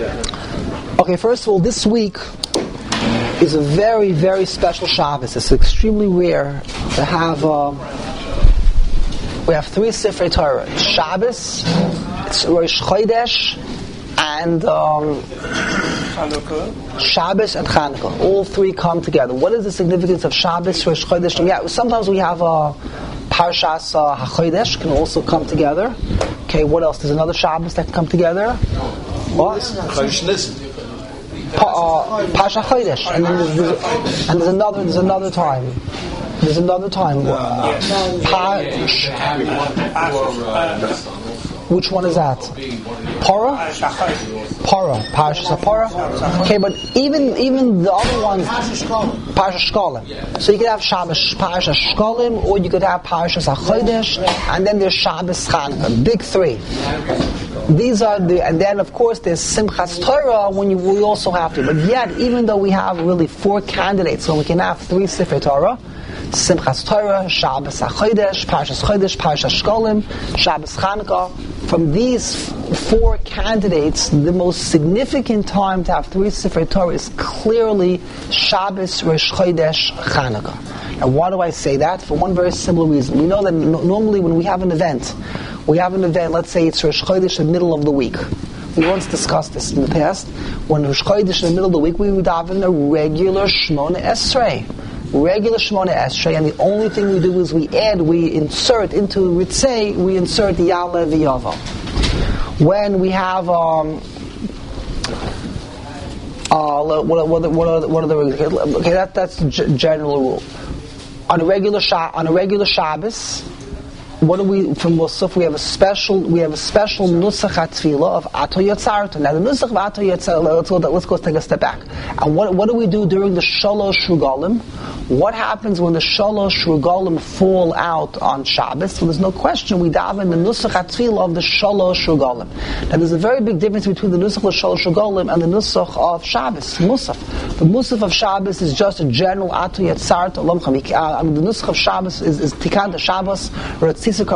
Okay, first of all, this week is a very, very special Shabbos. It's extremely rare to have. We have 3 Sifrei Torah: it's Shabbos, it's Rosh Chodesh, and Shabbos and Chanukah. All 3 come together. What is the significance of Shabbos, Rosh Chodesh? Yeah, sometimes we have Parshas HaChodesh can also come together. Okay, what else? There's another Shabbos that can come together. What? Parsha Chodesh, and then there's another time. There's another time. Which one is that? Para? Parashas Para. Okay, but even the other ones, Parashas Shkolim. So you could have Shabbos Parashas Shkolim, or you could have Parashas HaChodesh, and then there's Shabbos Chanukah. Big 3. These are and then of course there's Simchas Torah when we also have to. But yet, even though we have really 4 candidates, so we can have 3 Sifrei Torah: Simchas Torah, Shabbos HaChodesh, Parshas Chodesh, Parshas Shkolim, Shabbos Chanukah. From these 4 candidates, the most significant time to have 3 Sifrei Torah is clearly Shabbos, Rosh Chodesh, Chanukah. Now, why do I say that? For one very simple reason. We know that normally when we have an event, let's say it's Rosh Chodesh in the middle of the week. We once discussed this in the past. When Rosh Chodesh in the middle of the week, we would have a regular Shmona Esrei. And the only thing we do is we insert into Ritzei, we insert the Ya'aleh V'Yavo. When we have what are the okay, that's the general rule. On a regular Shabbos, what do we from Musaf? We have a special Nusach HaTfilah of Ato Yatzarta. Now the Nusach of Ato Yatzarta, let's go take a step back. And what do we do during the Shalosh Regalim? What happens when the Shalosh Regalim fall out on Shabbos? So there's no question we daven the Nusach HaTfilah of the Shalosh Regalim. Now there's a very big difference between the Nusach of Shalosh Regalim and the Nusach of Shabbos, Musaf. The Musaf of Shabbos is just a general Ato Yatzarta. The Nusach of Shabbos is Tikanta Shabbos, or it's it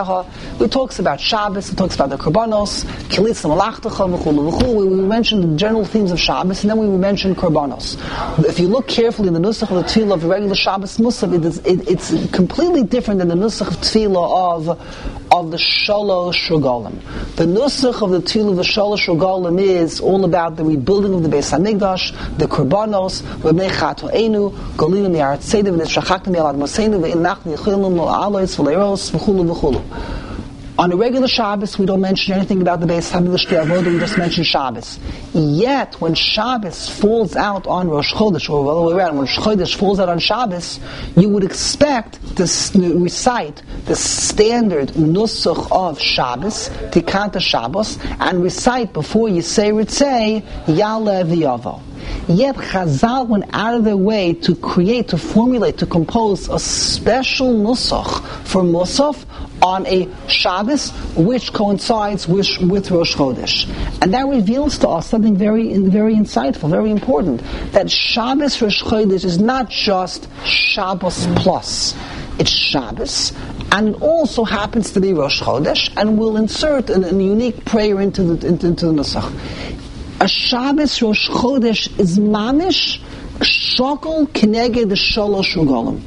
talks about Shabbos, it talks about the Korbanos, Kilitza Malachtecha, we mention the general themes of Shabbos, and then we mention Korbanos. If you look carefully in the Nusach of the Tefillah of the regular Shabbos Musaf, it's completely different than the Nusach of Tefillah of the Shalosh Regalim. The Nusach of the Tefillah of the Shalosh Regalim is all about the rebuilding of the Beis HaMikdash, the Korbanos, V'bnei Chato'enu, Golinu Mi'aretzeinu, V'nishachaknu Mi'alad Moseinu, V'inachnu Yichilnu Lo'alois V'leiros, V'chulu. On a regular Shabbos, we don't mention anything about the Beis HaMikdash Avodah, we just mention Shabbos. Yet, when Shabbos falls out on Rosh Chodesh, or the other way around, when Rosh Chodesh falls out on Shabbos, you would expect to recite the standard Nusach of Shabbos, Tikanta Shabbos, and recite before you say Ritzei, Ya'aleh V'Yavo. Yet Chazal went out of their way to formulate, to compose a special Nusach for Musaf on a Shabbos, which coincides with Rosh Chodesh. And that reveals to us something very, very insightful, very important, that Shabbos Rosh Chodesh is not just Shabbos plus. It's Shabbos, and it also happens to be Rosh Chodesh, and we'll insert a unique prayer into the Nusach. A Shabbos Rosh Chodesh is mamish shokol keneged the Shalosh Regalim.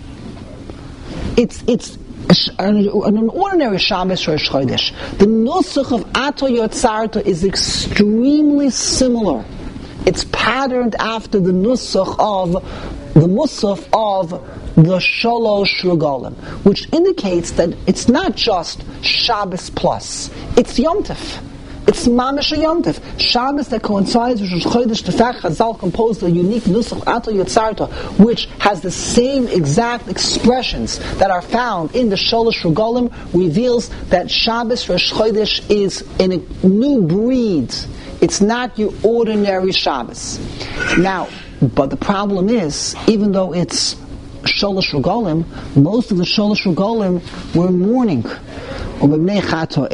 It's an ordinary Shabbos Rosh Chodesh. The Nusach of Ato Yatzarta is extremely similar. It's patterned after the Nusach of the Musaf of the Shalosh Regalim, which indicates that it's not just Shabbos plus, it's Yom Tov. It's Mamish Yom Tov. Shabbos that coincides with Rosh Chodesh. The fact Chazal composed a unique Nusach Ato Yatzarta, which has the same exact expressions that are found in the Shalosh Regalim, reveals that Shabbos Rosh Chodesh is in a new breed. It's not your ordinary Shabbos. Now, but the problem is, even though it's Shalosh Regalim, most of the Shalosh Regalim were mourning. And we mevakesh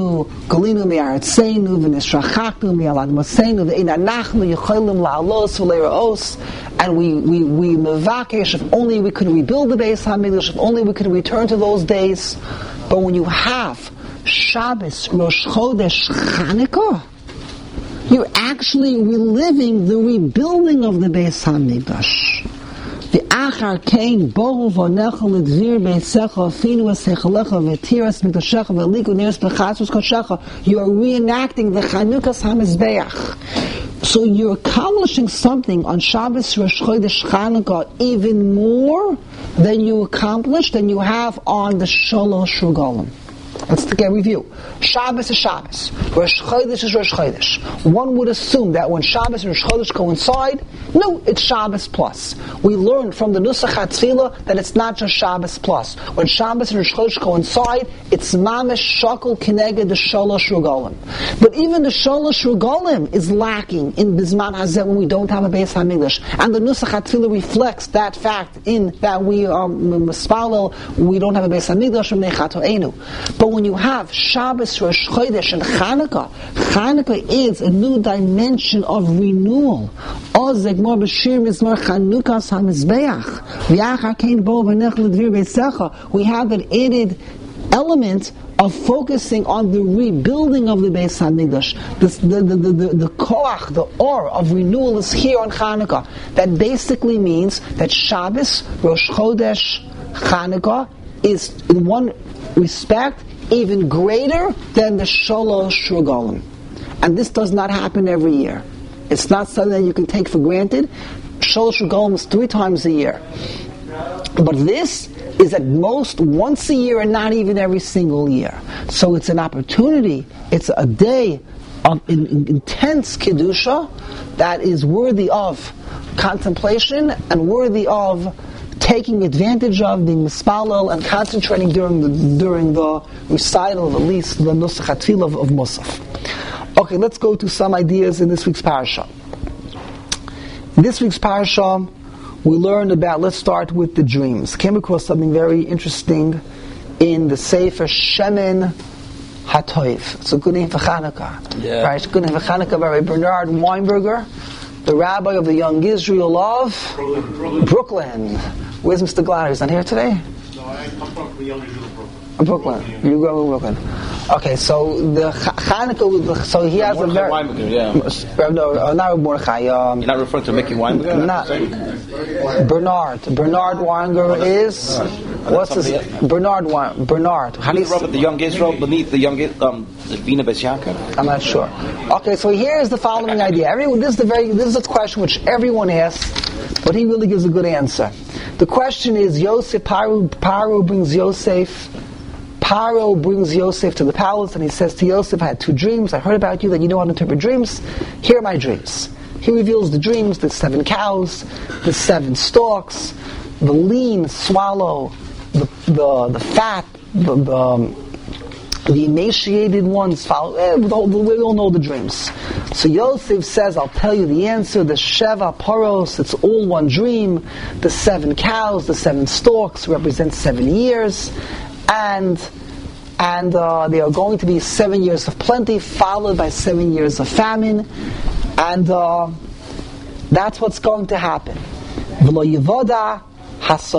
if only we could rebuild the Beis HaMikdash, if only we could return to those days. But when you have Shabbos, Rosh Chodesh, Chanukah, You're actually reliving the rebuilding of the Beis Hamikdash. The achar kain bohu v'nechel l'dvir beisecha afinu esechalecha v'tiras mikdashecha v'liku neres b'chatzos koshecha. You are reenacting the Chanukas HaMizbeach. So you're accomplishing something on Shabbos Rosh Chodesh Chanukah even more than you have on the Shalosh Regalim. Let's take a review. Shabbos is Shabbos. Rosh Chodesh is Rosh Chodesh. One would assume that when Shabbos and Rosh Chodesh coincide, no, it's Shabbos plus. We learned from the Nusach HaTfilah that it's not just Shabbos plus. When Shabbos and Rosh Chodesh coincide, it's Mamish Shakol Kineged the Shalosh Regalim. But even the Shalosh Regalim is lacking in Bizman Hazeh when we don't have a Beis HaMikdash. And the Nusach HaTfilah reflects that fact in that we are Mispalel, we don't have a Beis HaMikdash from Nechatoenu. But when you have Shabbos, Rosh Chodesh, and Chanukah is a new dimension of renewal. We have an added element of focusing on the rebuilding of the Beis HaMikdash. The koach, the or of renewal is here on Chanukah. That basically means that Shabbos, Rosh Chodesh, Chanukah is in one respect even greater than the Shalosh Regalim. And this does not happen every year. It's not something that you can take for granted. Shalosh Regalim is 3 times a year. But this is at most once a year and not even every single year. So it's an opportunity, it's a day of intense Kedusha that is worthy of contemplation and worthy of taking advantage of, being mispalel and concentrating during the recital of at least the Nusach HaTfilah of Musaf. Okay, let's go to some ideas in this week's parasha. In this week's parasha, we learned about, let's start with the dreams. Came across something very interesting in the Sefer Shemen HaToiv. It's a good name for Chanukah. Yeah. Right? It's a good name for Chanukah by Bernard Weinberger, the rabbi of the Young Israel of Brooklyn. Where's Mr. Glatter? He's not here today? No, I come from the Young Israel of Brooklyn. You grew up in Brooklyn. Okay, so the Chanukah, so he has a very... Weinberger, yeah. No, not Mordechai. You're not referring to Mickey Weinberger? Not. Bernard Weinberger is... What's this? Bernard. How do you rub the Young Israel beneath the Young the Bina Bes Yaakov? I'm not sure. Okay, so here's the following idea. This is a question which everyone asks, but he really gives a good answer. The question is, Paro brings Yosef to the palace, and he says to Yosef, I had 2 dreams. I heard about you that you know how to interpret dreams. Here are my dreams. He reveals the dreams: the 7 cows, the 7 stalks, the lean swallow, the fat, the emaciated ones. We all know the dreams. So Yosef says, I'll tell you the answer. The Sheva Paros, it's all one dream. The 7 cows, the 7 stalks represent 7 years. And there are going to be 7 years of plenty, followed by 7 years of famine. And that's what's going to happen. It's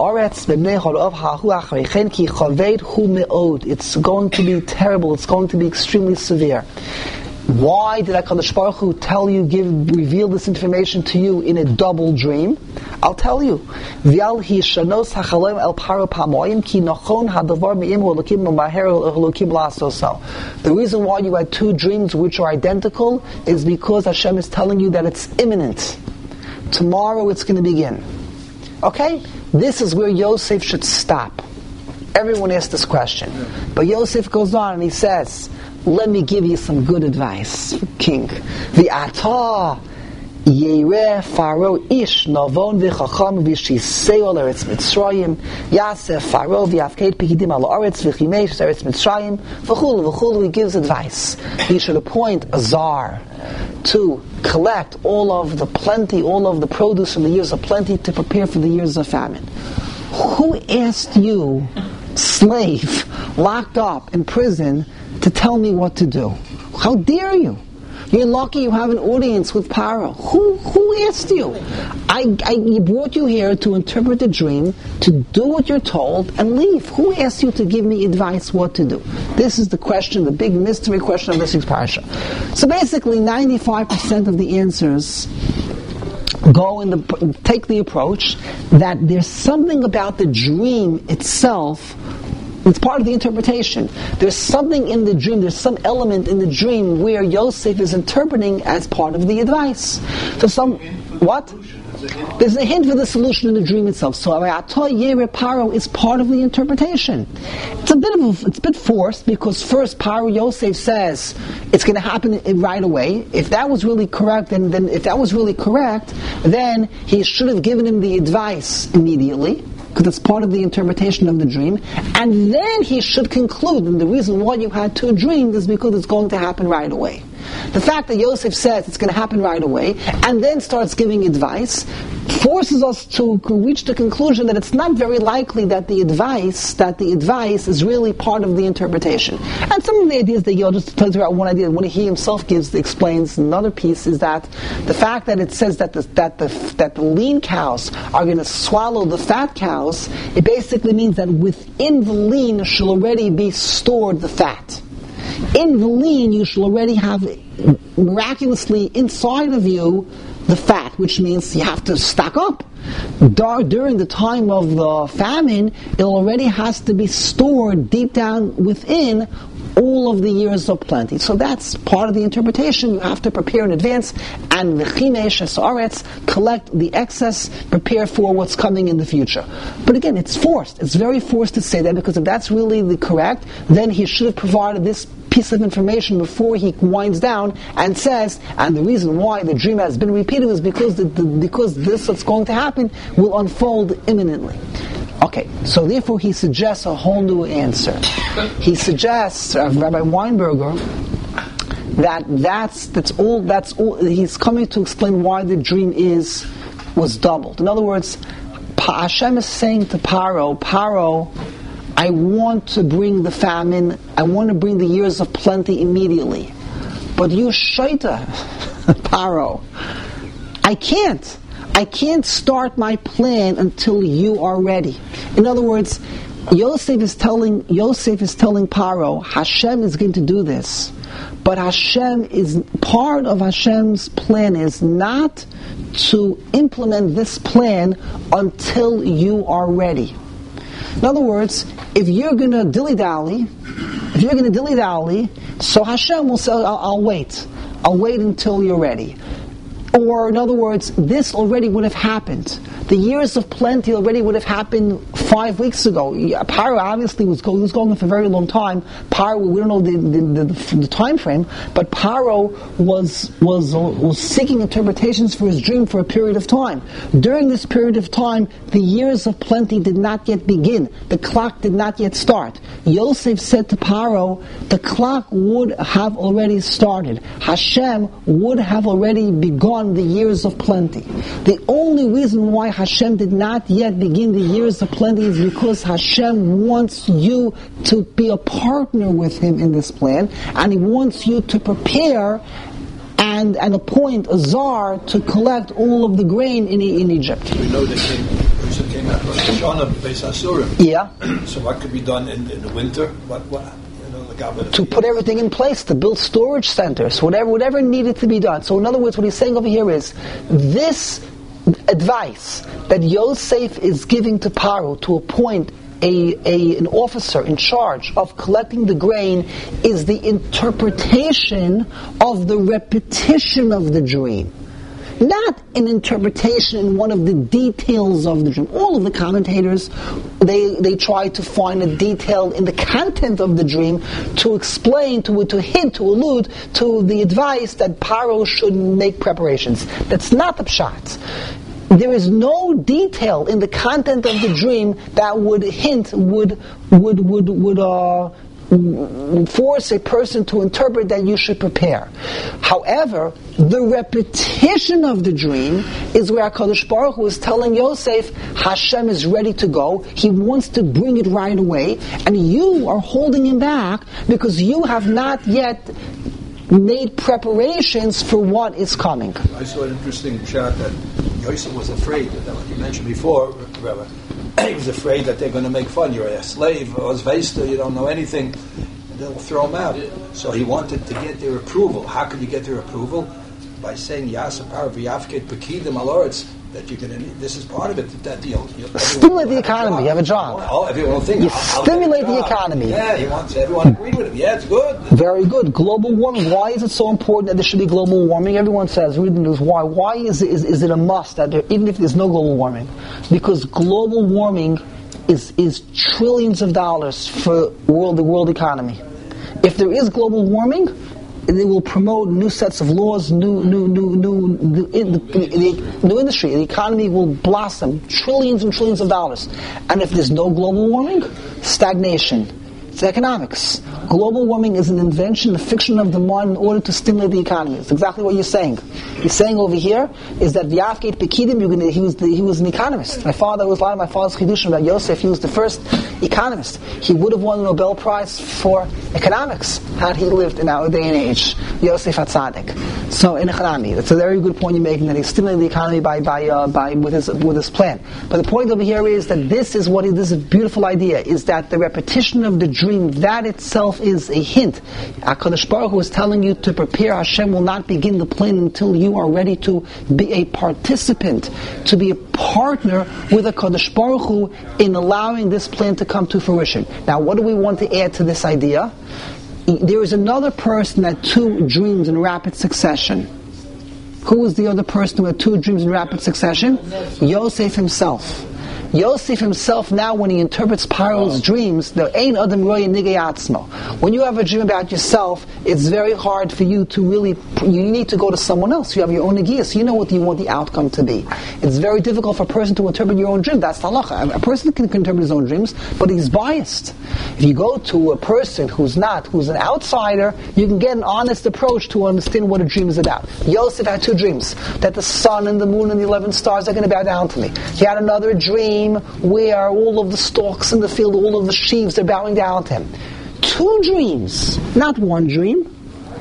going to be terrible. It's going to be extremely severe. Why did HaKadosh Baruch Hu reveal this information to you in a double dream? I'll tell you. The reason why you had 2 dreams which are identical is because Hashem is telling you that it's imminent. Tomorrow it's going to begin. Okay? This is where Yosef should stop. Everyone asks this question. But Yosef goes on and he says, let me give you some good advice, King. V'ata Yereh Pharaoh ish navon v'chacham v'shiseo l'eretz Mitzrayim Yaseh Pharaoh v'yafked pekidim al ha'aretz v'chimesh l'eretz Mitzrayim v'chulu. He gives advice. He should appoint a czar to collect all of the plenty, all of the produce from the years of plenty to prepare for the years of famine. Who asked you, slave, locked up in prison, to tell me what to do? How dare you? You're lucky you have an audience with Paro. Who asked you? I brought you here to interpret the dream, to do what you're told, and leave. Who asked you to give me advice what to do? This is the question, the big mystery question of this week's parasha. So basically, 95% of the answers take the approach that there's something about the dream itself. It's part of the interpretation. There's something in the dream, there's some element in the dream where Yosef is interpreting as part of the advice. So what? There's a hint for the solution in the dream itself. So Paro is part of the interpretation. It's a bit forced, because first Paro Yosef says it's going to happen right away. If that was really correct, then he should have given him the advice immediately, because it's part of the interpretation of the dream, and then he should conclude, and the reason why you had two dreams is because it's going to happen right away. The fact that Yosef says it's going to happen right away, and then starts giving advice, forces us to reach the conclusion that it's not very likely that the advice is really part of the interpretation. And some of the ideas that Yosef just tells you about one idea, when he himself explains another piece, is that the fact that it says that the lean cows are going to swallow the fat cows, it basically means that within the lean shall already be stored the fat. In the lean, you shall already have miraculously inside of you the fat, which means you have to stock up. During the time of the famine, it already has to be stored deep down within all of the years of plenty. So that's part of the interpretation. You have to prepare in advance, and v'chimesh esaretz, collect the excess, prepare for what's coming in the future. But again, it's forced. It's very forced to say that, because if that's really the correct, then he should have provided this piece of information before he winds down and says, and the reason why the dream has been repeated is because this that's going to happen will unfold imminently. Okay, so therefore he suggests a whole new answer. He suggests, Rabbi Weinberger, that's all. He's coming to explain why the dream was doubled. In other words, Hashem is saying to Paro, I want to bring the famine, I want to bring the years of plenty immediately. But you shaita, Paro, I can't start my plan until you are ready. In other words, Yosef is telling Paro, Hashem is going to do this. But part of Hashem's plan is not to implement this plan until you are ready. In other words, if you're going to dilly-dally, so Hashem will say, I'll wait until you're ready. Or, in other words, this already would have happened. The years of plenty already would have happened 5 weeks ago. Paro obviously was going for a very long time. Paro, we don't know the time frame, but Paro was seeking interpretations for his dream for a period of time. During this period of time, the years of plenty did not yet begin. The clock did not yet start. Yosef said to Paro, the clock would have already started. Hashem would have already begun the years of plenty. The only reason why Hashem did not yet begin the years of plenty is because Hashem wants you to be a partner with Him in this plan, and He wants you to prepare and appoint a czar to collect all of the grain in Egypt. We know they came out Rosh Hashanah, Beis Hasurim. Yeah. So what could be done in the winter? To put everything in place, to build storage centers, whatever needed to be done. So in other words, what he's saying over here is, this advice that Yosef is giving to Paro to appoint an officer in charge of collecting the grain is the interpretation of the repetition of the dream. Not an interpretation in one of the details of the dream. All of the commentators, they try to find a detail in the content of the dream to explain, to hint, to allude to the advice that Paro should make preparations. That's not the pshat. There is no detail in the content of the dream that would hint, would force a person to interpret that you should prepare. However, the repetition of the dream is where HaKadosh Baruch Hu is telling Yosef, Hashem is ready to go, He wants to bring it right away, and you are holding Him back because you have not yet made preparations for what is coming. I saw an interesting shot that Yosef was afraid, that you mentioned before, Rabbi. He was afraid that they're going to make fun. You're a slave, or Zvesta, you don't know anything, and they'll throw him out. So he wanted to get their approval. How could you get their approval? By saying, Yasapar v'yafket pekidim aloretz, that you're going to, this is part of it, that you'll stimulate the economy, you have a job. Everyone will think, you stimulate the economy. Yeah, he wants everyone agreed with him. Yeah, it's good. Very good. Global warming. Why is it so important that there should be global warming? Everyone says, read the news, why? Why is it a must that there, even if there's no global warming? Because global warming is trillions of dollars for the world economy. If there is global warming, they will promote new sets of laws, new industry. The economy will blossom, trillions and trillions of dollars. And if there's no global warming, stagnation. It's economics. Global warming is an invention, a fiction of the mind in order to stimulate the economy. It's exactly what you're saying. You're saying over here is that V'yafket Pekidim, he was an economist. My father was lying. My father's chidushim about Yosef. He was the first economist. He would have won the Nobel Prize for economics had he lived in our day and age. Yosef HaTzadik. So in economy, that's a very good point you're making, that he stimulated the economy with his plan. But the point over here is that this is a beautiful idea, is that the repetition of the dream, that itself is a hint. HaKadosh Baruch Hu is telling you to prepare. Hashem will not begin the plan until you are ready to be a participant, to be a partner with HaKadosh Baruch Hu in allowing this plan to come to fruition. Now, what do we want to add to this idea? There is another person that had two dreams in rapid succession. Who was the other person who had two dreams in rapid succession? Yosef himself. Yosef himself, now when he interprets Paro's dreams, the Ein Adam Roya Nigei Atzmo. When you have a dream about yourself, it's very hard for you to really, you need to go to someone else. You have your own Nigiyah, so you know what you want the outcome to be. It's very difficult for a person to interpret your own dream. That's halacha. A person can interpret his own dreams, but he's biased. If you go to a person who's an outsider, you can get an honest approach to understand what a dream is about. Yosef had two dreams, that the sun and the moon and the 11 stars are going to bow down to me. He had another dream where all of the stalks in the field, all of the sheaves are bowing down to him. Two dreams, not one dream.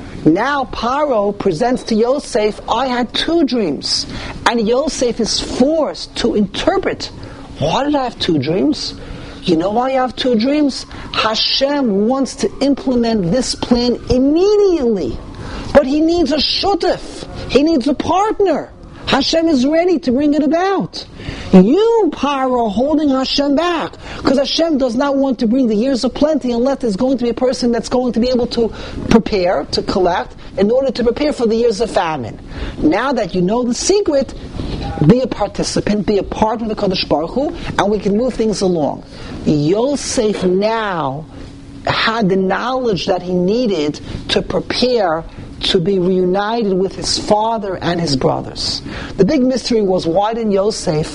Now Paro presents to Yosef, I had two dreams. And Yosef is forced to interpret, why did I have two dreams? You know why you have two dreams? Hashem wants to implement this plan immediately. But he needs a shutef. He needs a partner. Hashem is ready to bring it about. You, Paro, holding Hashem back. Because Hashem does not want to bring the years of plenty unless there's going to be a person that's going to be able to prepare, to collect, in order to prepare for the years of famine. Now that you know the secret, be a participant, be a part of the Kadosh Baruch Hu, and we can move things along. Yosef now had the knowledge that he needed to prepare to be reunited with his father and his brothers. The big mystery was, why didn't Yosef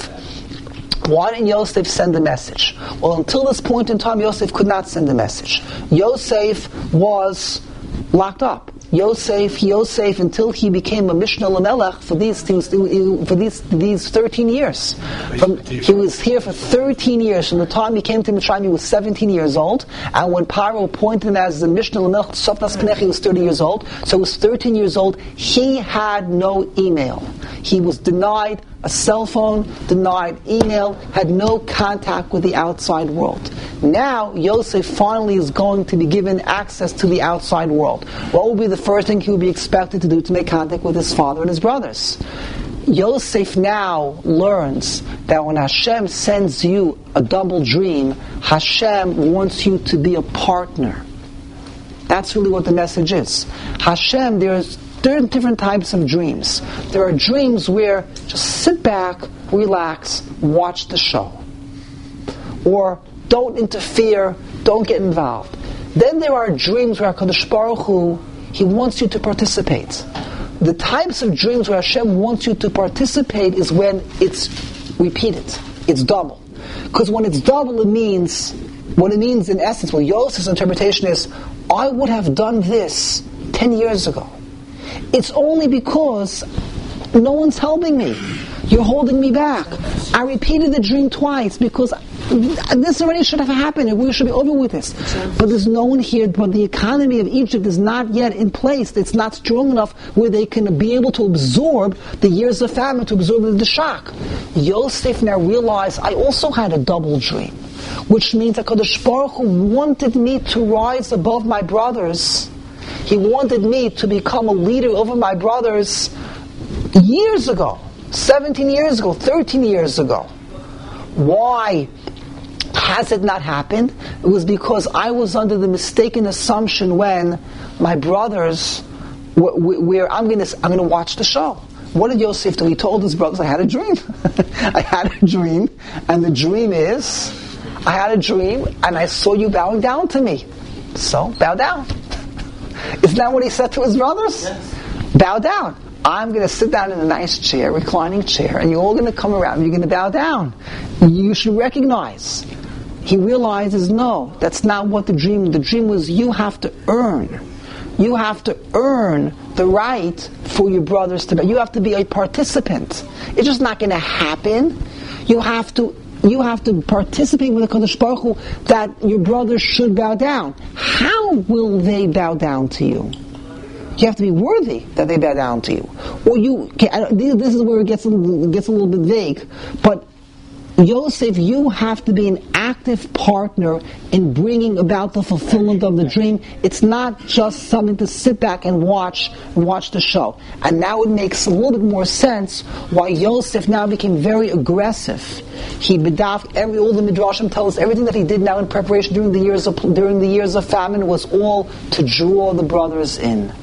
send a message? Well, until this point in time, Yosef could not send a message. Yosef was locked up. Yosef, until he became a Mishnah Lamelech for these 13 years. He was here for 13 years. From the time he came to Mitzrayim, he was 17 years old. And when Paro appointed him as the Mishnah Lamelech, Sofnas Kanech, he was 30 years old. So he was 13 years old. He had no email. He was denied a cell phone, denied email, had no contact with the outside world. Now, Yosef finally is going to be given access to the outside world. What will be the first thing he will be expected to do to make contact with his father and his brothers? Yosef now learns that when Hashem sends you a double dream, Hashem wants you to be a partner. That's really what the message is. Hashem, there are different types of dreams. There are dreams where just sit back, relax, watch the show. Or don't interfere, don't get involved. Then there are dreams where HaKadosh Baruch Hu, He wants you to participate. The types of dreams where Hashem wants you to participate is when it's repeated. It's double. Because when it's double, what it means in essence, well, Yosef's interpretation is, I would have done this 10 years ago. It's only because no one's helping me. You're holding me back. I repeated the dream twice because This already should have happened. We should be over with this. But there's no one here. But the economy of Egypt is not yet in place. It's not strong enough where they can be able to absorb the years of famine, to absorb the shock. Yosef now realized, I also had a double dream, which means that HaKadosh Baruch Hu wanted me to rise above my brothers. He wanted me to become a leader over my brothers years ago, 17 years ago, 13 years ago. Why has it not happened? It was because I was under the mistaken assumption when my brothers where I'm going to watch the show. What did Yosef do? He told his brothers, I had a dream. I had a dream, and the dream is, I had a dream, and I saw you bowing down to me. So, bow down. Isn't that what he said to his brothers? Yes. Bow down. I'm going to sit down in a nice chair, reclining chair, and you're all going to come around and you're going to bow down. You should recognize. He realizes, no, that's not what the dream was. You have to earn. You have to earn the right for your brothers to bow. You have to be a participant. It's just not going to happen. You have to participate with the HaKadosh Baruch Hu that your brothers should bow down. How will they bow down to you? You have to be worthy that they bow down to you. Or this is where it gets a little bit vague. But Yosef, you have to be an active partner in bringing about the fulfillment of the dream. It's not just something to sit back and watch the show. And now it makes a little bit more sense why Yosef now became very aggressive. He bedaved all the midrashim tell us everything that he did now in preparation during the years of famine was all to draw the brothers in.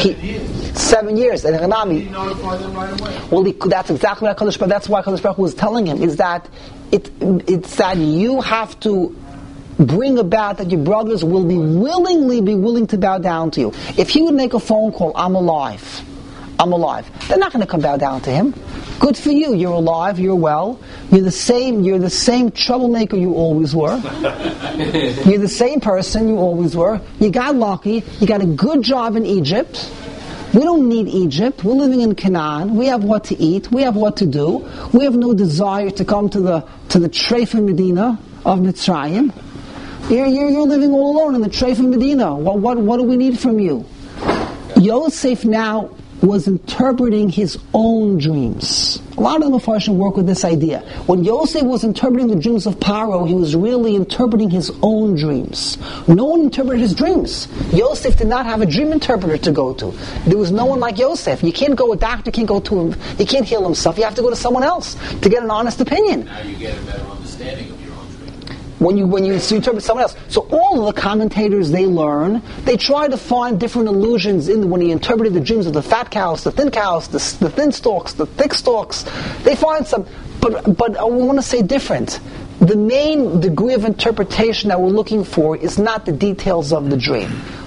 7 years. And He notified them right away. Well, that's exactly what HaKadosh Baruch. That's why HaKadosh Baruch was telling him is that it's that you have to bring about that your brothers will be willing to bow down to you. If he would make a phone call, I'm alive. They're not going to come bow down to him. Good for you. You're alive. You're well. You're the same troublemaker you always were. You're the same person you always were. You got lucky. You got a good job in Egypt. We don't need Egypt. We're living in Canaan. We have what to eat. We have what to do. We have no desire to come to the Treifa Medina of Mitzrayim. You're living all alone in the Treifa Medina. What do we need from you? Yosef now was interpreting his own dreams. A lot of the Mepharshim work with this idea. When Yosef was interpreting the dreams of Paro, he was really interpreting his own dreams. No one interpreted his dreams. Yosef did not have a dream interpreter to go to. There was no one like Yosef. You can't go, a doctor can't go to him. He can't heal himself. You have to go to someone else to get an honest opinion. Now you get a better understanding of your own dream. When you interpret someone else. So all of the commentators they try to find different allusions in when he interpreted the dreams of the fat cows, the thin stalks, the thick stalks. They find some, but I want to say different. The main degree of interpretation that we're looking for is not the details of the dream.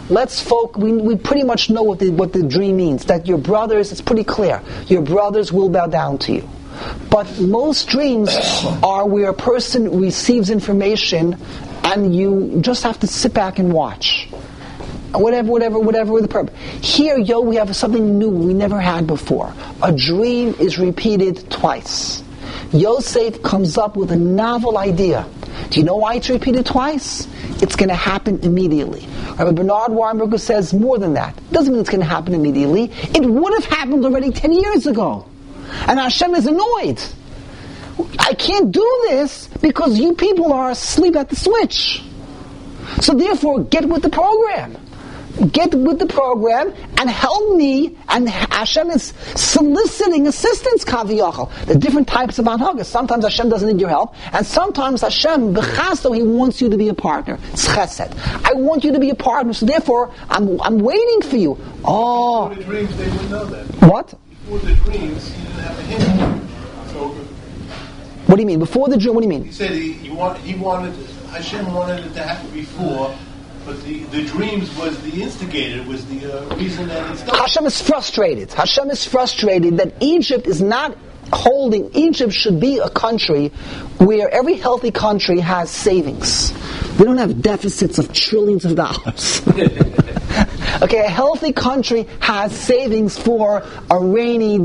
We pretty much know what the dream means. That your brothers, it's pretty clear. Your brothers will bow down to you. But most dreams are where a person receives information and you just have to sit back and watch. Whatever the purpose. Here, we have something new we never had before. A dream is repeated twice. Yosef comes up with a novel idea. Do you know why it's repeated twice? It's going to happen immediately. Rabbi Bernard Weinberger says more than that. It doesn't mean it's going to happen immediately. It would have happened already 10 years ago. And Hashem is annoyed. I can't do this because you people are asleep at the switch. So therefore, get with the program. Get with the program and help me. And Hashem is soliciting assistance, kaviyachal. The different types of anhagas. Sometimes Hashem doesn't need your help, and sometimes Hashem, b'chasto, He wants you to be a partner. It's chesed. I want you to be a partner, so therefore, I'm waiting for you. Oh. Before the dreams, they would know that. What? Before the dreams, he didn't have a hint. So, what do you mean? Before the dream, what do you mean? he said Hashem wanted it to happen before, but the dreams was the instigator, was the reason that it started. Hashem is frustrated. Hashem is frustrated that Egypt is not holding. Egypt should be a country where every healthy country has savings. We don't have deficits of trillions of dollars. Okay, a healthy country has savings for a rainy day.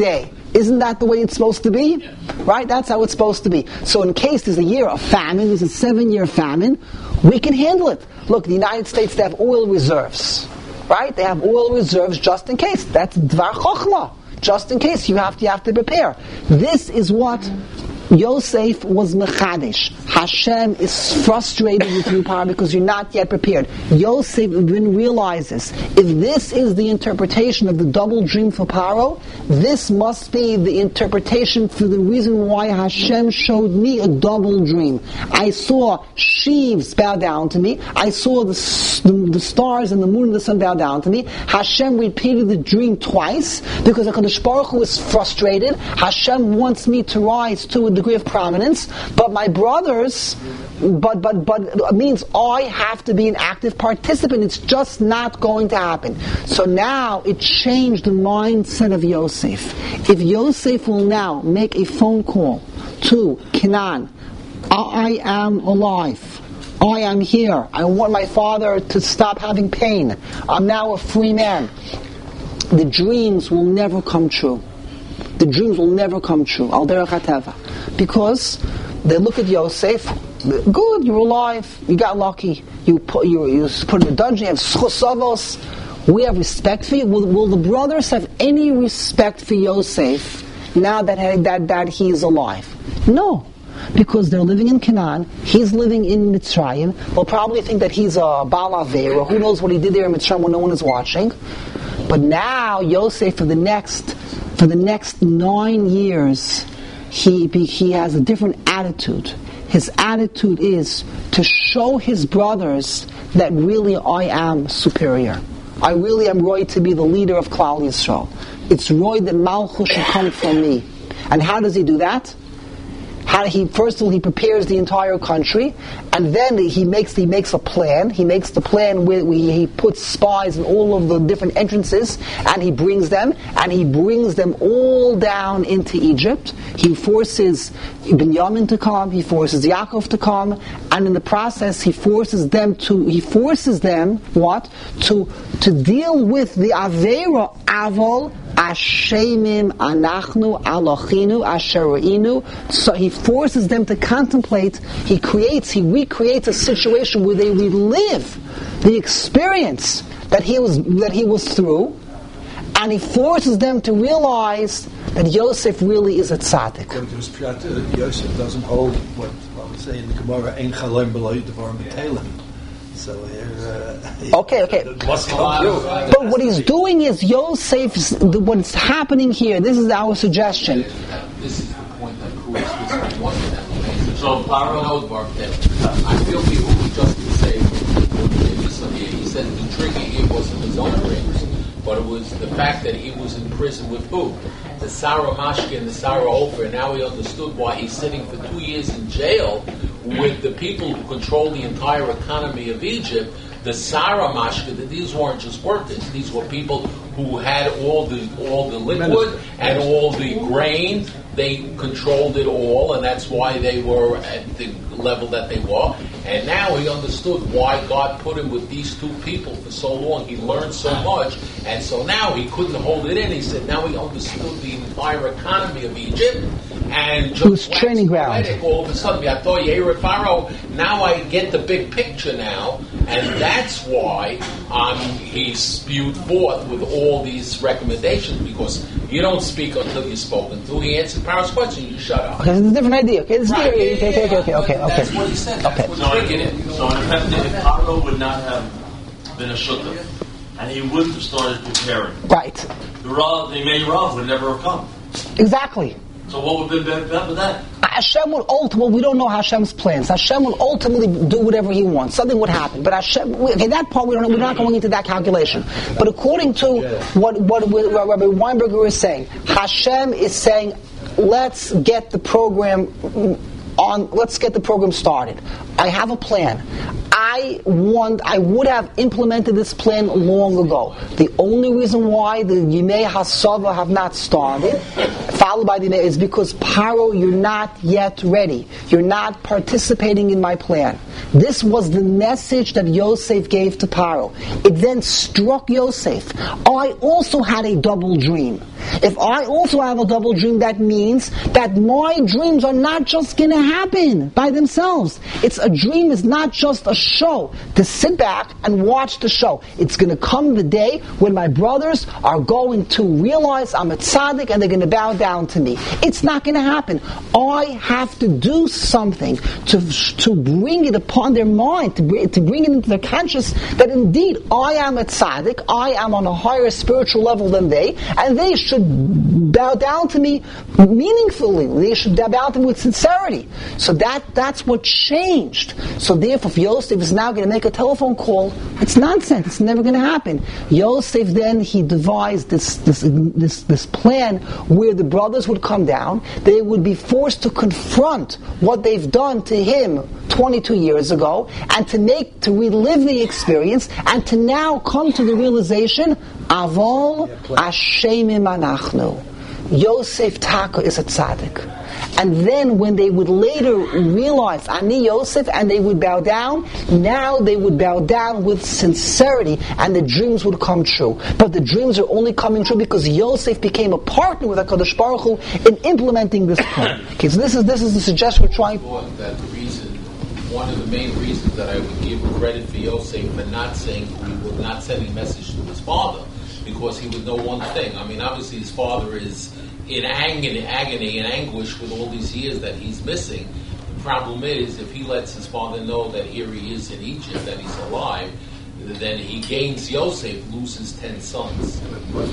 Isn't that the way it's supposed to be? Yeah. Right? That's how it's supposed to be. So in case there's a year of famine, there's a 7-year famine, we can handle it. Look, the United States, they have oil reserves. Right? They have oil reserves just in case. That's Dvar Chochmah. Just in case you have to prepare. This is what Yosef was mechadish. Hashem is frustrated with you, Paro, because you're not yet prepared. Yosef even realizes, if this is the interpretation of the double dream for Paro, this must be the interpretation for the reason why Hashem showed me a double dream. I saw sheaves bow down to me. I saw the stars and the moon and the sun bow down to me. Hashem repeated the dream twice because HaKadosh Baruch Hu is frustrated. Hashem wants me to rise to a degree of prominence, but my brothers, but it means I have to be an active participant. It's just not going to happen. So now it changed the mindset of Yosef. If Yosef will now make a phone call to Canaan, I am alive. I am here. I want my father to stop having pain. I'm now a free man. The dreams will never come true. The dreams will never come true. Al derech hateva. Because they look at Yosef, good, you're alive, you got lucky, you put in the dungeon, you have schosavos, we have respect for you. Will the brothers have any respect for Yosef now that he's alive? No. Because they're living in Canaan, he's living in Mitzrayim. They'll probably think that he's a Baal Aveira. Who knows what he did there in Mitzrayim when no one is watching. But now Yosef, for the next 9 years, he has a different attitude. His attitude is to show his brothers that really I am superior. I really am Roy to be the leader of Klal Yisrael. It's Roy that Malchus should come from me. And how does he do that? First of all, he prepares the entire country, and then he makes a plan. He makes the plan where he puts spies in all of the different entrances, and he brings them all down into Egypt. He forces Binyamin to come, he forces Yaakov to come, and in the process he forces them what? To deal with the Aveira Avol Ashemim Anachnu Alochinu Asherinu. So he forces them to contemplate. He recreates a situation where they relive the experience that he was through, and he forces them to realize that Yosef really is a tzaddik. Yosef doesn't hold what I would say in the Gemara, Ein Chalom B'lo Devar B'Telem. So okay. But what he's doing is Yosef's. What's happening here? This is our suggestion. This is the point that proves this one of them. So Paro, I feel people would just say he said the trigger here wasn't his own dreams, but it was the fact that he was in prison with who? The Sarah Mashke and the Sarah Ofer, and now he understood why he's sitting for 2 years in jail with the people who control the entire economy of Egypt. The Sarah Mashke, that these weren't just workers; these were people who had all the liquid and all the grain. They controlled it all, and that's why they were at the level that they were. And now he understood why God put him with these two people for so long. He learned so much, and so now he couldn't hold it in. He said now he understood the entire economy of Egypt, and just training ground. All of a sudden, I thought Pharaoh. Now I get the big picture now, and that's why he spewed forth with all these recommendations, because you don't speak until you're spoken to. He answered Pharaoh's question, you shut up. Okay, it's a different idea. Okay, That's what he said. That's what triggered it. So in effect, if Pharaoh would not have been a shutah, and he wouldn't have started preparing, right, the Mei Rav would never have come. Exactly. So what would have been better with that? Hashem would ultimately, we don't know Hashem's plans. Hashem will ultimately do whatever He wants. Something would happen. But Hashem, that part we don't know. We're not going into that calculation. But according to what Rabbi Weinberger is saying, Hashem is saying, let's get the program started. I have a plan. I would have implemented this plan long ago. The only reason why the Yimei HaSava have not started, followed by the Imei, is because Paro, you're not yet ready. You're not participating in my plan. This was the message that Yosef gave to Paro. It then struck Yosef. I also had a double dream. If I also have a double dream, that means that my dreams are not just going to happen by themselves. A dream is not just a show to sit back and watch the show. It's going to come the day when my brothers are going to realize I'm a tzaddik and they're going to bow down to me. It's not going to happen. I have to do something to bring it upon their mind, to bring it into their conscious that indeed I am a tzaddik, I am on a higher spiritual level than they, and they should bow down to me meaningfully. They should bow down to me with sincerity. So that's what changed. So therefore, if Yosef is now going to make a telephone call, it's nonsense. It's never going to happen. Yosef then, he devised this plan where the brothers would come down. They would be forced to confront what they've done to him 22 years ago, and to relive the experience, and to now come to the realization, Avol Ashemim Anachnu. Yosef Taka is a tzaddik. And then when they would later realize, Ani Yosef, and they would bow down, now they would bow down with sincerity, and the dreams would come true. But the dreams are only coming true because Yosef became a partner with HaKadosh Baruch Hu in implementing this plan. Okay, so this is the suggestion we're trying. One of the main reasons that I would give credit for Yosef for not sending a message to his father, because he would know one thing. I mean, obviously his father is in agony and anguish with all these years that he's missing. The problem is, if he lets his father know that here he is in Egypt, that he's alive, then he gains Yosef, loses 10 sons.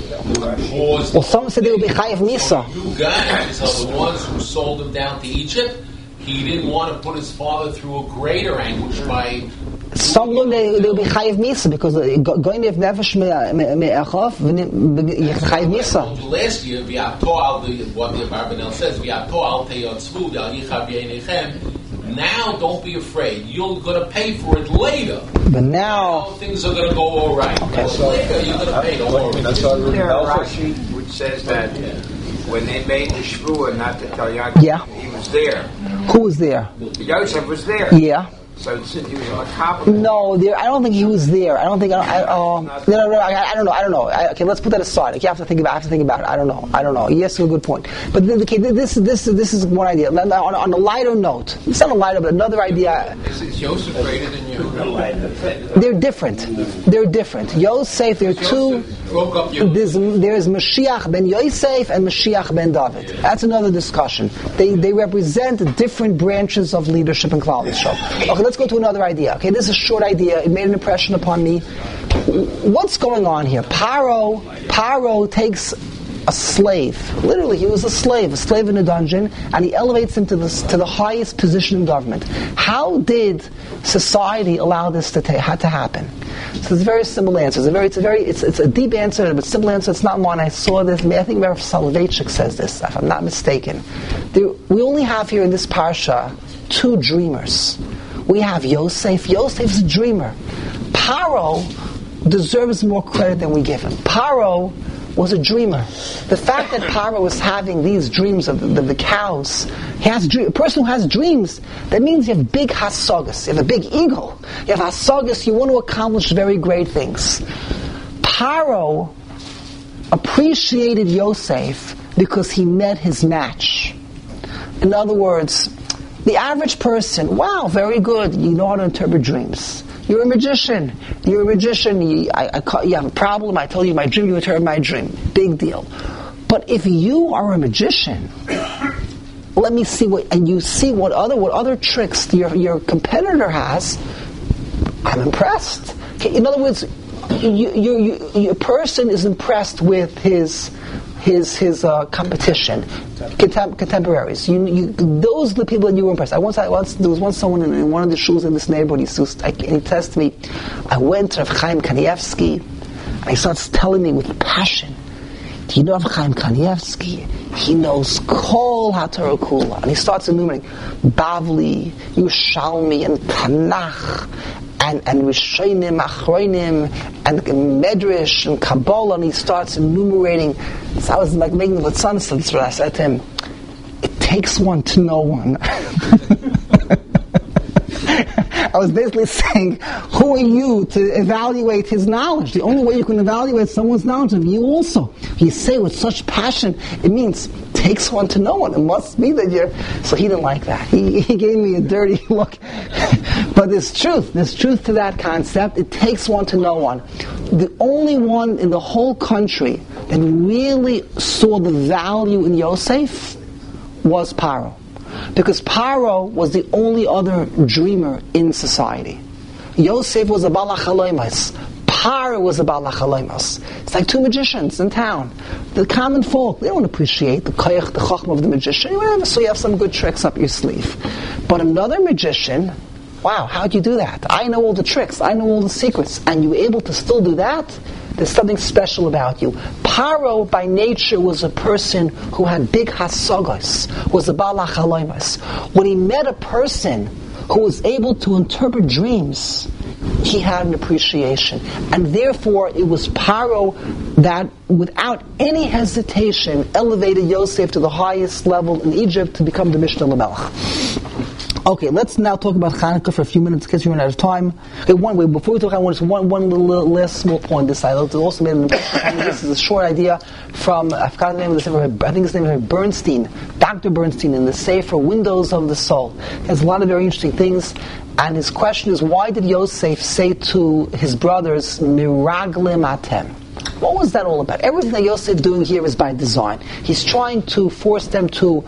Well, some said they will be Chayav Misa. New guys are the ones who sold him down to Egypt. He didn't want to put his father through a greater anguish by... Some of them, they'll be Chayav Misa, because going to Nefesh Me'achov, Chayav Misa. Last year, what the Abarbanel says, now don't be afraid. You're going to pay for it later. But now things are going to go all right. Okay. Later, you're going to pay. Don't worry. That's our Rashi, which says that when they made the shvuah not to tell Yaakov, he was there. Who was there? Yosef was there. Yeah. So since he was on top of it. No, I don't think he was there. I don't know. I don't know. Okay, let's put that aside. Okay, I have to think about it. I don't know. Yes, a good point. But this is one idea. On a lighter note, it's not a lighter, but another idea. Is Yosef greater than you? They're different. Yosef, there are two. There's Mashiach ben Yosef and Mashiach ben David. That's another discussion. They represent different branches of leadership in Klal Yisrael. Okay, let's go to another idea. Okay, this is a short idea. It made an impression upon me. What's going on here? Paro takes a slave. Literally, he was a slave in a dungeon, and he elevates him to the highest position in government. How did society allow this to happen? So there's a very simple answer. It's a deep answer, but simple answer. It's not one. I saw this. I think Rav Soloveitchik says this, if I'm not mistaken. We only have here in this parsha two dreamers. We have Yosef. Yosef's a dreamer. Paro deserves more credit than we give him. Paro was a dreamer. The fact that Paro was having these dreams of the cows, a person who has dreams, that means you have big hasagas, you have a big ego. You have hasagas, you want to accomplish very great things. Paro appreciated Yosef because he met his match. In other words, the average person, wow, very good, you know how to interpret dreams. You're a magician. You have a problem, I tell you my dream, you interpret my dream. Big deal. But if you are a magician, let me see what other tricks your competitor has, I'm impressed. Okay, in other words, your person is impressed with his competition, contemporaries. Those are the people that you were impressed. There was someone in one of the shuls in this neighborhood. He tells me, I went to Rav Chaim Kanievsky, and he starts telling me with passion. Do you know Rav Chaim Kanievsky? He knows Kol HaTorah Kula, and he starts enumerating Bavli, Yerushalmi, and Tanakh. and Rishonim, Achronim, and Medrash, and Kabbalah, and he starts enumerating. So I was like making the sunsets, I said to him, it takes one to know one. I was basically saying, who are you to evaluate his knowledge? The only way you can evaluate someone's knowledge is you also. You say with such passion, it means takes one to know one. It must be that you're... So he didn't like that. He gave me a dirty look. But there's truth to that concept. It takes one to know one. The only one in the whole country that really saw the value in Yosef was Paro. Because Paro was the only other dreamer in society. Yosef was a Baal HaChalomos. Paro was a Baal HaChalomos. It's like two magicians in town. The common folk, they don't appreciate the koyach, the chachma of the magician. So you have some good tricks up your sleeve. But another magician, wow, how'd you do that? I know all the tricks, I know all the secrets, and you were able to still do that? There's something special about you. Paro, by nature, was a person who had big hasagos, was a Baal HaChalomos. When he met a person who was able to interpret dreams, he had an appreciation. And therefore, it was Paro that, without any hesitation, elevated Yosef to the highest level in Egypt to become the Mishnah L'Melech. Okay, let's now talk about Hanukkah for a few minutes because we're running out of time. Okay, before we talk about one little last small point this side. It also made an impression. This is a short idea from, I forgot the name of the Sefer, I think his name is Bernstein, Dr. Bernstein, in the Sefer Windows of the Soul. He has a lot of very interesting things. And his question is, why did Yosef say to his brothers, Miraglim atem? What was that all about? Everything that Yosef is doing here is by design. He's trying to force them to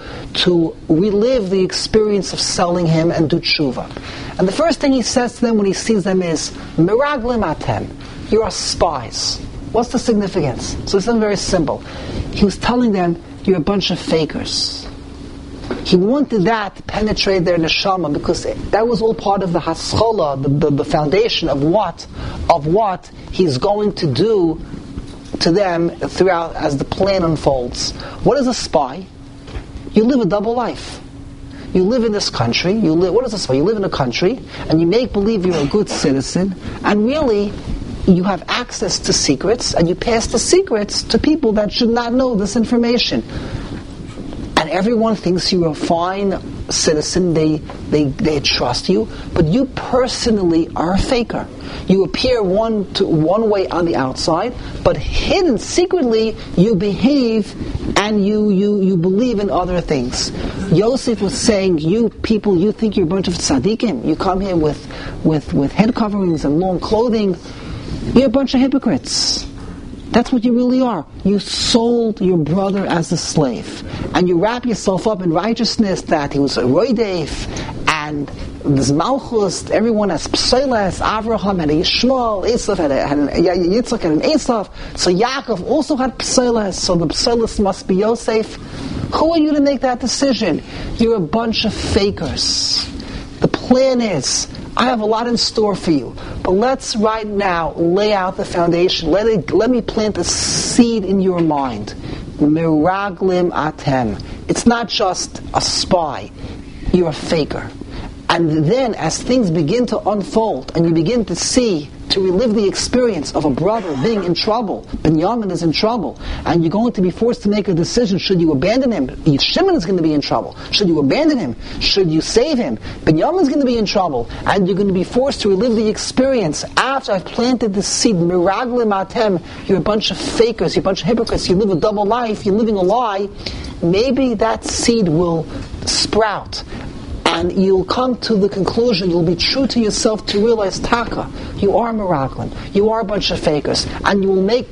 relive the experience of selling him and do tshuva. And the first thing he says to them when he sees them is, Miraglim atem, you are spies. What's the significance? So it's something very simple. He was telling them, you're a bunch of fakers. He wanted that to penetrate their neshama because that was all part of the haschola, the foundation of what he's going to do to them throughout as the plan unfolds. What is a spy? You live a double life. You live in this country. What is a spy? You live in a country and you make believe you're a good citizen, and really you have access to secrets, and you pass the secrets to people that should not know this information. And everyone thinks you're a fine citizen, they trust you, but you personally are a faker. You appear one way on the outside, but hidden secretly you behave and you believe in other things. Yosef was saying, you people, you think you're a bunch of tzaddikim. You come here with head coverings and long clothing. You're a bunch of hypocrites. That's what you really are. You sold your brother as a slave. And you wrap yourself up in righteousness that he was a roideif, and this malchus, everyone has pselas, Avraham had a Yishmael, Esav had a Yitzchak had an Esav, so Yaakov also had pselas, so the pselas must be Yosef. Who are you to make that decision? You're a bunch of fakers. The plan is, I have a lot in store for you, but let's right now lay out the foundation. Let me plant a seed in your mind. Miraglim atem. It's not just a spy. You're a faker. And then as things begin to unfold and you begin to see, to relive the experience of a brother being in trouble, Binyamin is in trouble, and you're going to be forced to make a decision. Should you abandon him? Shimon is going to be in trouble. Should you abandon him? Should you save him? Binyamin is going to be in trouble, and you're going to be forced to relive the experience. After I've planted the seed, Miraglim atem, you're a bunch of fakers, you're a bunch of hypocrites, you live a double life, you're living a lie. Maybe that seed will sprout, and you'll come to the conclusion, you'll be true to yourself to realize, Taka, you are Miraglim, you are a bunch of fakers, and you will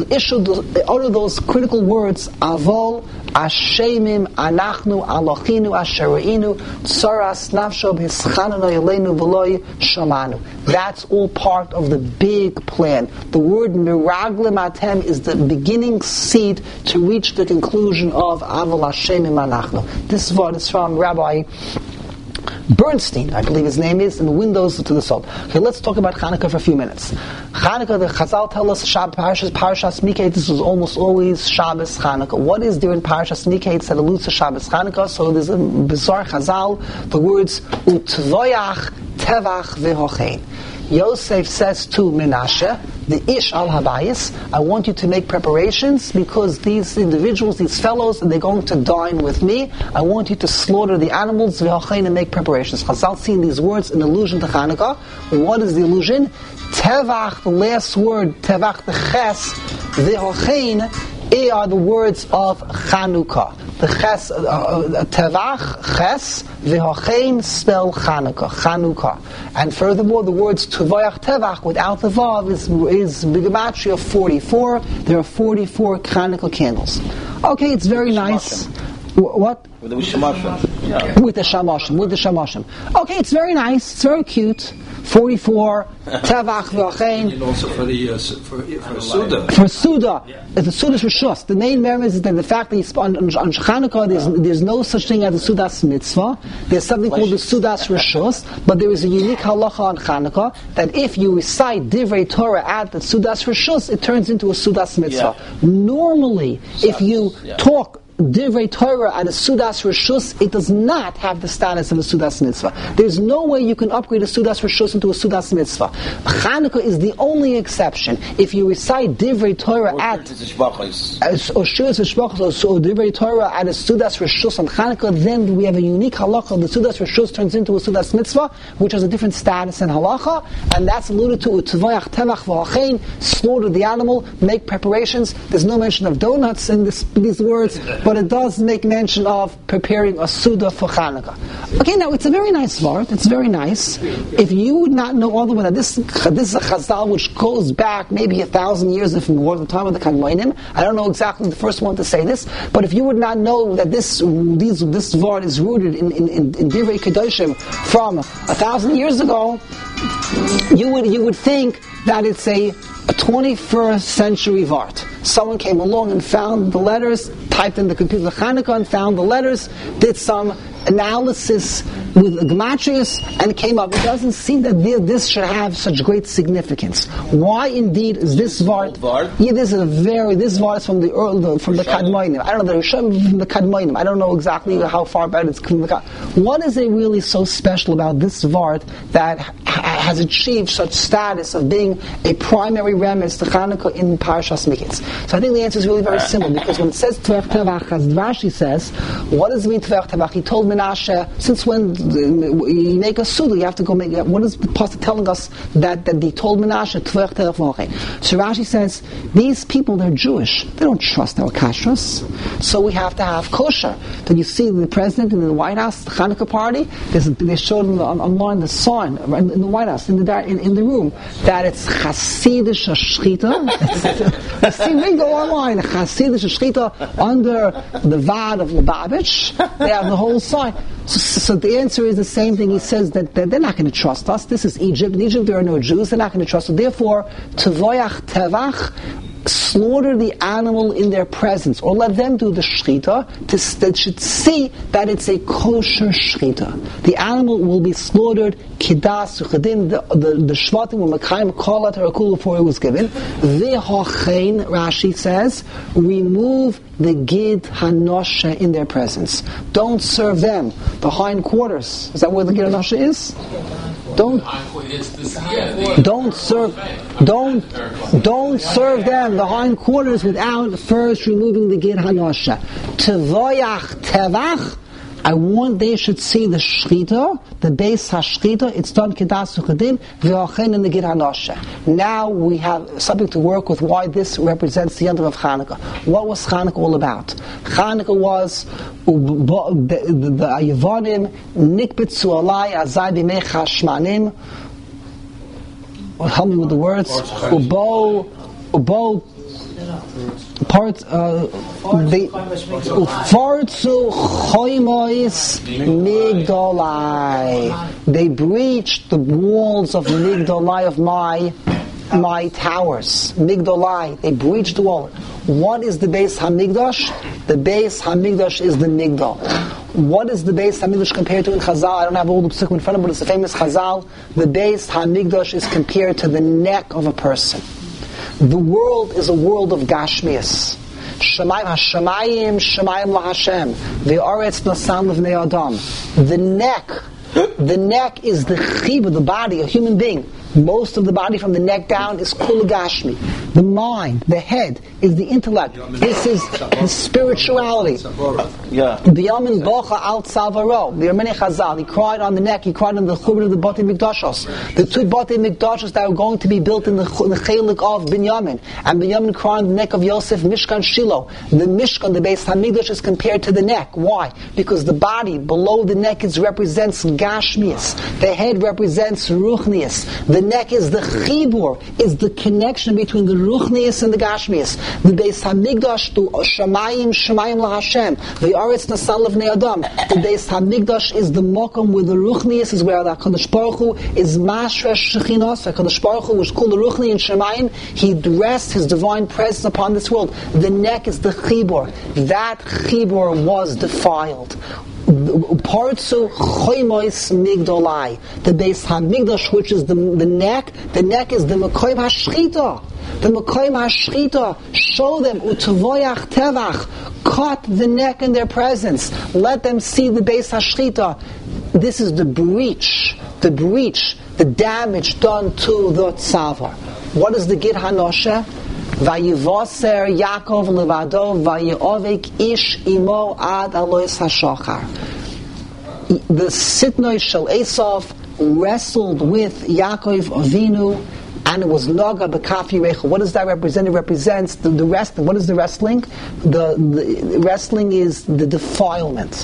utter those critical words, Avol, Ashemim, Anachnu, Alochinu, Asherinu, Tsaras, Nafshob, Hischananu, Yelenu, Veloy, Shamanu. That's all part of the big plan. The word Miraglim atem is the beginning seed to reach the conclusion of Avol, Ashemim, Anachnu. This word is from Rabbi Bernstein, I believe his name is, in the Windows to the Soul. Okay, let's talk about Hanukkah for a few minutes. Chanukah, the Chazal tell us, Parashas Miketz is almost always Shabbos Chanukah. What is there in Parashas Miketz that alludes to Shabbos Chanukah? So there's a bizarre Chazal, the words, Utvoyach Tevach V'hochein. Yosef says to Menashe, the Ish al Habayis, I want you to make preparations because these individuals, these fellows, they're going to dine with me. I want you to slaughter the animals, v'hochein, and make preparations. Chazal see in these words an allusion to Chanukah. What is the allusion? Tevach, the last word, Tevach, the Ches, v'hochein, are the words of Chanukah. The Ches, Tevach, Ches, v'hochein spell Chanukah. And furthermore, the words Tuvayach Tevach without the Vav is Gematria 44. There are 44 Chanukah candles. Okay, it's very nice. What? With the Shamashim. With the Shamashim. Okay, it's very nice. It's very cute. 44 Tevach v'hochein. And also for Suda. For Suda, the Suda's Rishus. The main merit is that the fact that on Chanukah there's no such thing as the Sudas Mitzvah. There's something called the Sudas Rishus, but there is a unique halacha on Chanukah that if you recite Divrei Torah at the Sudas Rishus, it turns into a Sudas Mitzvah. Normally, if you talk Divrei Torah at a Sudas Rishus, it does not have the status of a Sudas Mitzvah. There's no way you can upgrade a Sudas Rishus into a Sudas Mitzvah. Chanukah is the only exception. If you recite Divrei Torah at Divrei Torah at a Sudas Rishus on Chanukah, then we have a unique halacha. The Sudas Rishus turns into a Sudas Mitzvah, which has a different status in halacha, and that's alluded to Utvoyach Tevach v'hochein, slaughter the animal, make preparations. There's no mention of donuts in these words, but it does make mention of preparing a Suda for Chanukah. Okay, now it's a very nice word. It's very nice. If you would not know all the way that this is a Chazal which goes back maybe 1,000 years, if more, the time of the Kadmonim. I don't know exactly the first one to say this, but if you would not know that this word is rooted in Divrei Kedoshim from 1,000 years ago, you would think that it's a 21st century Vart. Someone came along and found the letters, typed in the computer Chanukah and found the letters, did some analysis with Gematrius, and came up. It doesn't seem that this should have such great significance. Why indeed is this Vart? Yeah, this Vart is from the Kadmonim. I don't know, from the Kadmonim. I don't know exactly how far back it's come. What is it really so special about this Vart that has achieved such status of being a primary remez to Chanukah in Parashas Miketz? So I think the answer is really very simple, because when it says Tvech Tevach, as Rashi says, what does it mean Tvech Tevach? He told Menashe, since when you make a Suda, you have to go make it. What is the pasuk telling us that he told Menashe Tvech Tevach v'hochein? So Rashi says, these people, they're Jewish. They don't trust our kashrus. So we have to have kosher. Then you see the president in the White House, the Chanukah party, they showed online the sign in the White House, in the room, that it's Hasidish Shchita. We go online, Hasidish Shchita under the Vad of Lubavitch. They have the whole sign. So the answer is the same thing. He says that they're not going to trust us. This is Egypt. In Egypt there are no Jews. They're not going to trust us. Therefore, Tvoyach Tevach, slaughter the animal in their presence, or let them do the shchita, that should see that it's a kosher shchita. The animal will be slaughtered kidas uchadin. The shvatim will mekayim kol harakul before it was given. V'hochein, Rashi says, remove the gid hanosha in their presence. Don't serve them the hindquarters. Is that where the gid hanosha is? Don't serve them the hindquarters without first removing the gid hanosha. Tvoyach tevach, I want they should see the shchita, the base hashchita. It's done kedas uchadim v'hochein in the gid hanosha. Now we have something to work with. Why this represents the end of Chanukah? What was Chanukah all about? Chanukah was the Yevonim nikbetzu alai azai b'mei chashmanim. Help me with the words. Ubo. They breached the walls of Migdolai of my my towers. Migdolai, they breached the wall. What is the Beis Hamikdash? The Beis Hamikdash is the Migdal. What is the Beis Hamikdash compared to in Chazal? I don't have all the psukim in front of me, but it's a famous Chazal. The Beis Hamikdash is compared to the neck of a person. The world is a world of Gashmias. Shemayim Hashemayim, Shemayim LaHashem. Ve'aretz Nasam L'vnei Adam. The neck is the chibur, the body, a human being. Most of the body from the neck down is kul gashmi. The mind, the head, is the intellect. This is the spirituality. B'yamin bocha al tzavaro. The Yermeni Chazal, he cried on the neck, he cried on the churban of the Batei Mikdashos. The two Batei Mikdashos that were going to be built in the chelik of Binyamin. And Binyamin cried on the neck of Yosef, Mishkan Shiloh. The Mishkan, the Beis Hamikdash, is compared to the neck. Why? Because the body below the neck represents Gashmias. The head represents Ruchnias. The neck is the chibur, is the connection between the Ruchnias and the Gashmias. The Beis Hamikdash to Shemayim, Shemayim LaHashem. The Aretz Nasal L'vnei Adam. The Beis Hamikdash is the Mokum where the Ruchnias is where the HaKadosh Baruch Hu is Mashresh Shechinos. HaKadosh Baruch Hu was called the Ruchni in Shemayim. He dressed his divine presence upon this world. The neck is the chibur. That chibur was defiled. Partzu choimois migdolai. The Beis Hamikdash, which is the neck is the Mekoim HaShchita. The Mekoim HaShchita. Show them, utvoyach tevach. Cut the neck in their presence. Let them see the Beis HaShchita. This is the breach, the damage done to the Tzavar. What is the Gid HaNoshe? Vayivoser Yaakov levado vayiovek ish imo ad alois hashachar. The Sitnoi Shel Esav wrestled with Yaakov Avinu, and it was Noga B'Kaf Yirecha. What does that represent? It represents the wrestling. What is the wrestling? The wrestling is the defilement.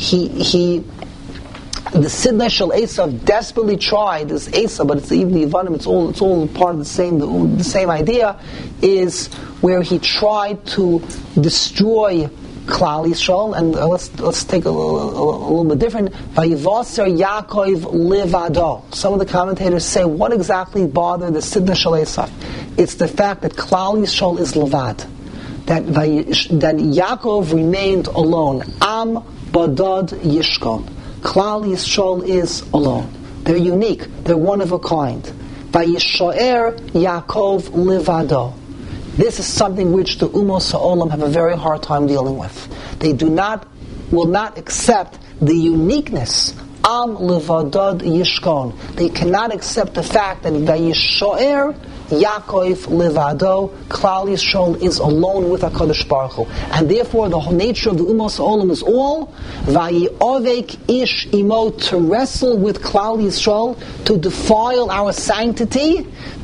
The Sidnei Shel Esav desperately tried, this Esav, but it's even the Yevanim, it's all part of the same idea, is where he tried to destroy Klal Yisrael, and let's take a little bit different. Vayivaser Yaakov Livado. Some of the commentators say, what exactly bothered the Sidnei Shel Esav? It's the fact that Klal Yisrael is Levad. That Yaakov remained alone. Am Badad Yishkon. Klal Yisrael is alone. They're unique. They're one of a kind. Vayishoer Yaakov Livado. This is something which the Umos Ha'olam have a very hard time dealing with. They will not accept the uniqueness. Am Livadod Yishkon. They cannot accept the fact that Vayishoer Yaakov Levado, Klal Yisrael is alone with HaKadosh Baruch Hu. And therefore the whole nature of the Umos Ha'olam is all Vayiovek ish imo, to wrestle with Klal Yisrael, to defile our sanctity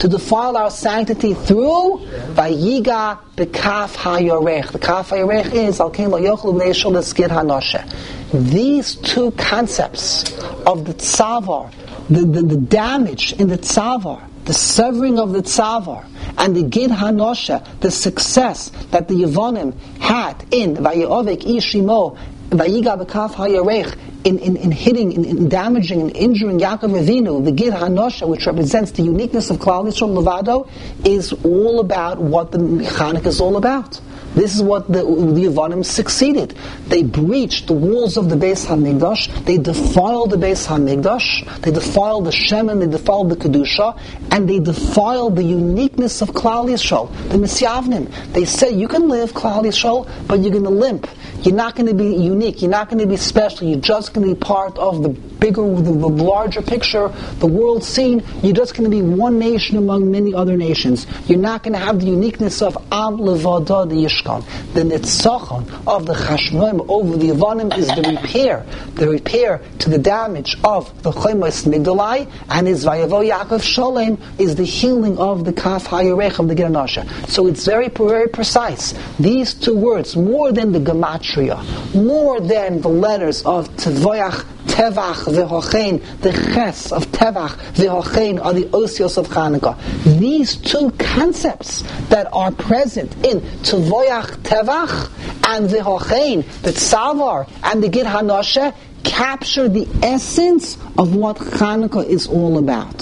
through Vayiga B'Kaf HaYorech. The Kaf HaYorech is Alkein Lo Yochel B'nei Yisrael L'Skid HaNoshe. These two concepts of the Tzavar, the damage in the Tzavar, the severing of the Tzavar, and the Gid HaNoshe, the success that the Yevonim had in Vayiovek Ishimo, Vayiga B'Kaf HaYorech, in hitting, in damaging, and injuring Yaakov Avinu, the Gid HaNoshe, which represents the uniqueness of Klal Yisrael Levado, is all about what the Chanukah is all about. This is what the Yevonim succeeded. They breached the walls of the Beis HaMikdash, they defiled the Beis HaMikdash, they defiled the Shemen, they defiled the Kedusha, and they defiled the uniqueness of Klal Yisrael, the Misyavnim. They said, you can live Klal Yisrael, but you're going to limp. You're not going to be unique, you're not going to be special, you're just going to be part of the bigger, the larger picture, the world scene. You're just going to be one nation among many other nations. You're not going to have the uniqueness of Am Levada the Yishkan. The Nitzachon of the Chashmoim over the Yevonim is the repair to the damage of the Choimos Migdolai, and his Vayavo Yaakov Sholem is the healing of the Kaf HaYorech of the Gid HaNoshe. So it's very, very precise. These two words, more than the Gematria, more than the letters of Tvoyach, Tevach, V'hochein, the Ches of Tevach, V'hochein are the Osios of Chanukah. These two concepts that are present in Tvoyach, Tevach, and V'hochein, the Tzavar, and the Gid HaNoshe, capture the essence of what Chanukah is all about.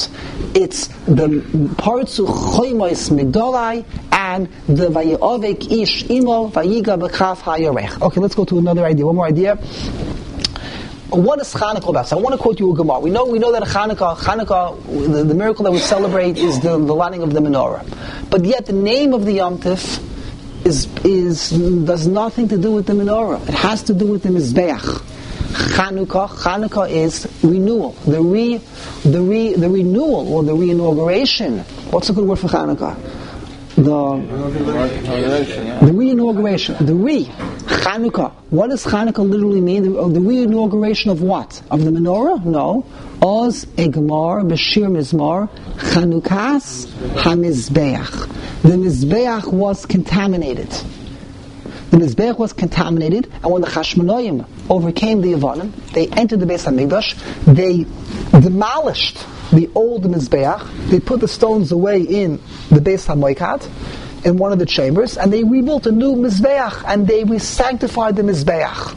It's the Parzu Choymois Migdolai and the Vayovek Ish Imo Vayiga B'Chaf HaYorech. Okay, let's go to another idea. One more idea. What is Chanukah about? So I want to quote you a Gemara. We know that Chanukah, the miracle that we celebrate is the lighting of the menorah. But yet the name of the Yom Tif does nothing to do with the menorah. It has to do with the Mizbeach. Chanukah is renewal. The renewal or the re-inauguration. What's a good word for Chanukah? The re-inauguration. Chanukah. What does Chanukah literally mean? The re-inauguration of what? Of the menorah? No. Oz Egmar Bashir Mizmar Chanukas HaMizbeach. The Mizbeach was contaminated. And when the Chashmonaim overcame the Yevanim, they entered the Beis HaMikdash, they demolished the old Mizbeach, they put the stones away in the Beis HaMoikad, in one of the chambers, and they rebuilt a new Mizbeach, and they re-sanctified the Mizbeach.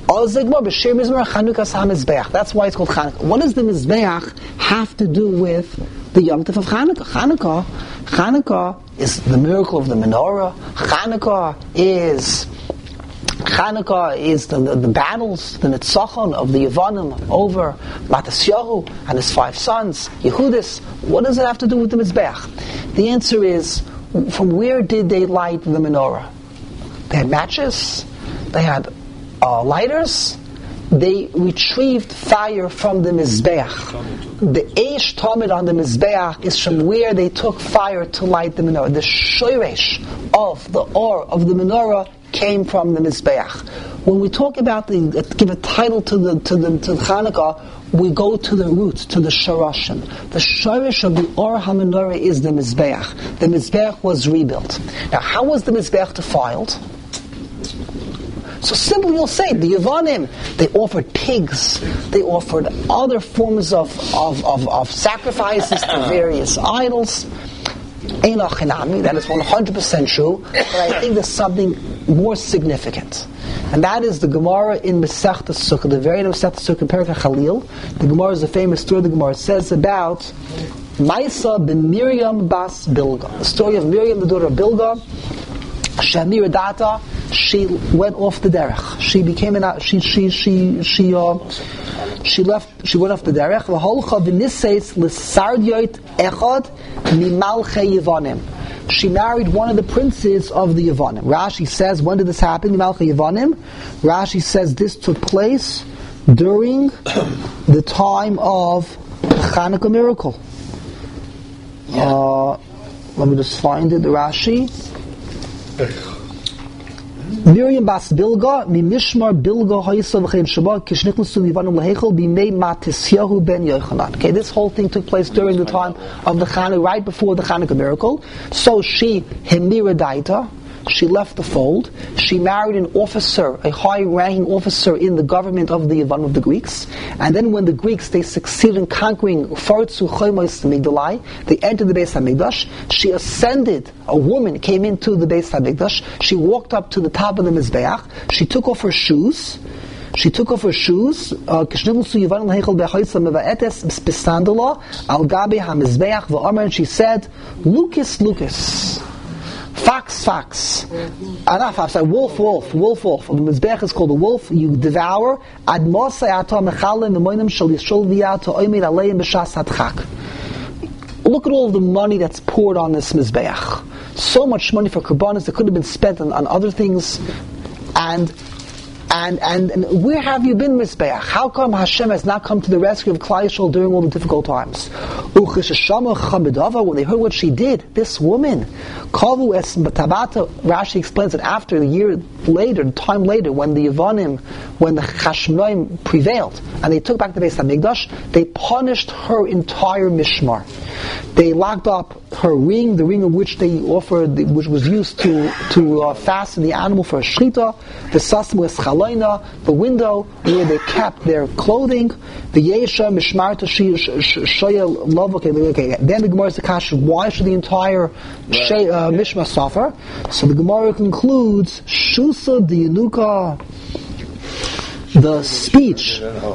That's why it's called Chanukah. What does the Mizbeach have to do with the Yom Tov of Chanukah? Chanukah is the miracle of the menorah. Chanukah is the battles, the Nitzachon of the Yevanim over Matasyahu and his 5 sons, Yehudis. What does it have to do with the Mizbeach? The answer is, from where did they light the menorah? They had matches, they had lighters, they retrieved fire from the Mizbeach. The Eish Tamid on the Mizbeach is from where they took fire to light the menorah. The Shoresh of the Or of the menorah came from the Mizbeach. When we talk about give a title to the Chanukah, we go to the roots, to the Shorashim. The Shoresh of the Or HaMenorah is the Mizbeach. The Mizbeach was rebuilt. Now, how was the Mizbeach defiled? So simply you'll say, the Yevanim, they offered pigs, they offered other forms of sacrifices to various idols. Einach Hinami, that is 100% true, but I think there's something more significant. And that is the Gemara in Masechta Sukkah, the very end of Masechta Sukkah, Perek Chalil. The Gemara is a famous story the Gemara says about Maisa ben Miriam bas Bilga. The story of Miriam, the daughter of Bilga. Shamir Data, she went off the derech. She became she went off the derech. V'holcha v'niseis l'sardyot echad mimalchei Yevanim. She married one of the princes of the Yevanim. Rashi says, when did this happen? Mimalchei Yevanim. Rashi says this took place during the time of the Chanukah miracle. Let me just find it. The Rashi. Miriam bas Bilga, mi mishmar Bilga ha'yisa v'chein Shabbat, kishnichnusu Yevanim lehechel b'mei Matisyahu ben Yochanan. Okay, this whole thing took place during the time of the Chanukah, right before the Chanukah miracle. So she, Hemira Daita, she left the fold. She married an officer, a high-ranking officer in the government of the Yevanim of the Greeks. And then when the Greeks, they succeeded in conquering Fartzu Choymois Migdolai, they entered the Beis HaMikdash. She ascended, a woman came into the Beis HaMikdash. She walked up to the top of the Mizbeach. She took off her shoes. She took off her shoes. Al gabe hamizbeach v'amar, and she said, Lucas, Lucas. Fox, fox. Not fox, wolf. The Mizbeach is called a wolf. You devour. Look at all of the money that's poured on this Mizbeach. So much money for Karbanos that could have been spent on other things. And where have you been, Mizbeach? How come Hashem has not come to the rescue of Klal Yisrael during all the difficult times? When they heard what she did, this woman, Kavu es Tabata, Rashi explains that after a year later, time later, when the Yevanim, when the Chashmonaim prevailed, and they took back the Beis HaMikdash, they punished her entire Mishmar. They locked up her ring, the ring of which they offered, which was used to fasten the animal for a shechita, the sasm was chalaina, the window where they kept their clothing, the yesha mishmarta shoya love. Okay. Then the Gemara says, why should the entire mishmar suffer? So the Gemara concludes, shusa diyanuka, the speech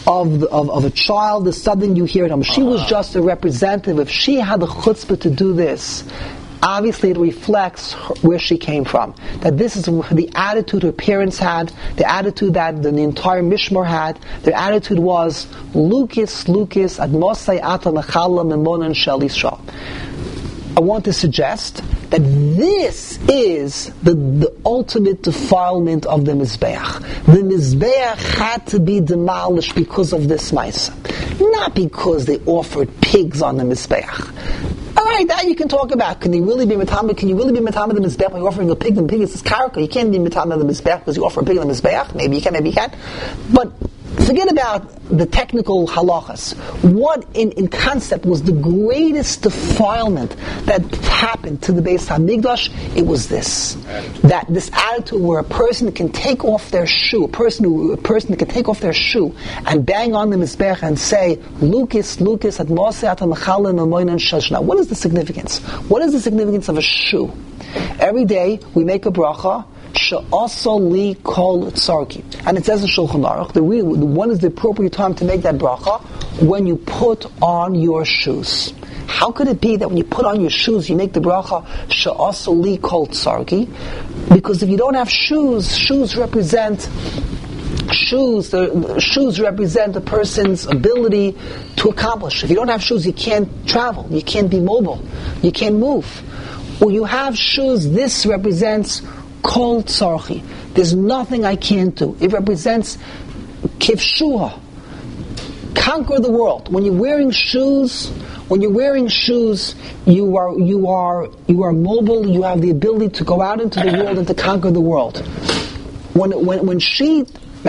of a child is something you hear at home. She was just a representative. If she had the chutzpah to do this, obviously it reflects where she came from. That this is the attitude her parents had, the attitude that the entire Mishmar had. Their attitude was, Lucas, ad mosai ata nechala memonan shel Yisrael. I want to suggest that this is the ultimate defilement of the Mizbeach. The Mizbeach had to be demolished because of this Maisa. Not because they offered pigs on the Mizbeach. Alright, that you can talk about. Can you really be Mitama? Can you really be Mitama the Mizbeach by offering a pig? The pig is his character. You can't be Mitama the Mizbeach because you offer a pig on the Mizbeach. Maybe you can, maybe you can't. But forget about the technical halachas. What in concept was the greatest defilement that happened to the Beis HaMikdash? It was this. That this attitude where a person can take off their shoe, a person can take off their shoe and bang on the Mizbeach and say, Lucas, at Mosei ata mechalel memonan shel Shana. What is the significance? What is the significance of a shoe? Every day we make a bracha, She'asa li kol tzarki. And it says in Shulchan Aruch, when is the appropriate time to make that bracha? When you put on your shoes. How could it be that when you put on your shoes, you make the bracha, She'asa li kol tzarki? Because if you don't have shoes, shoes represent a person's ability to accomplish. If you don't have shoes, you can't travel, you can't be mobile, you can't move. When you have shoes, this represents Kol tzarchi. There's nothing I can't do. It represents kivshuha. Conquer the world. When you're wearing shoes, you are mobile. You have the ability to go out into the world and to conquer the world. When she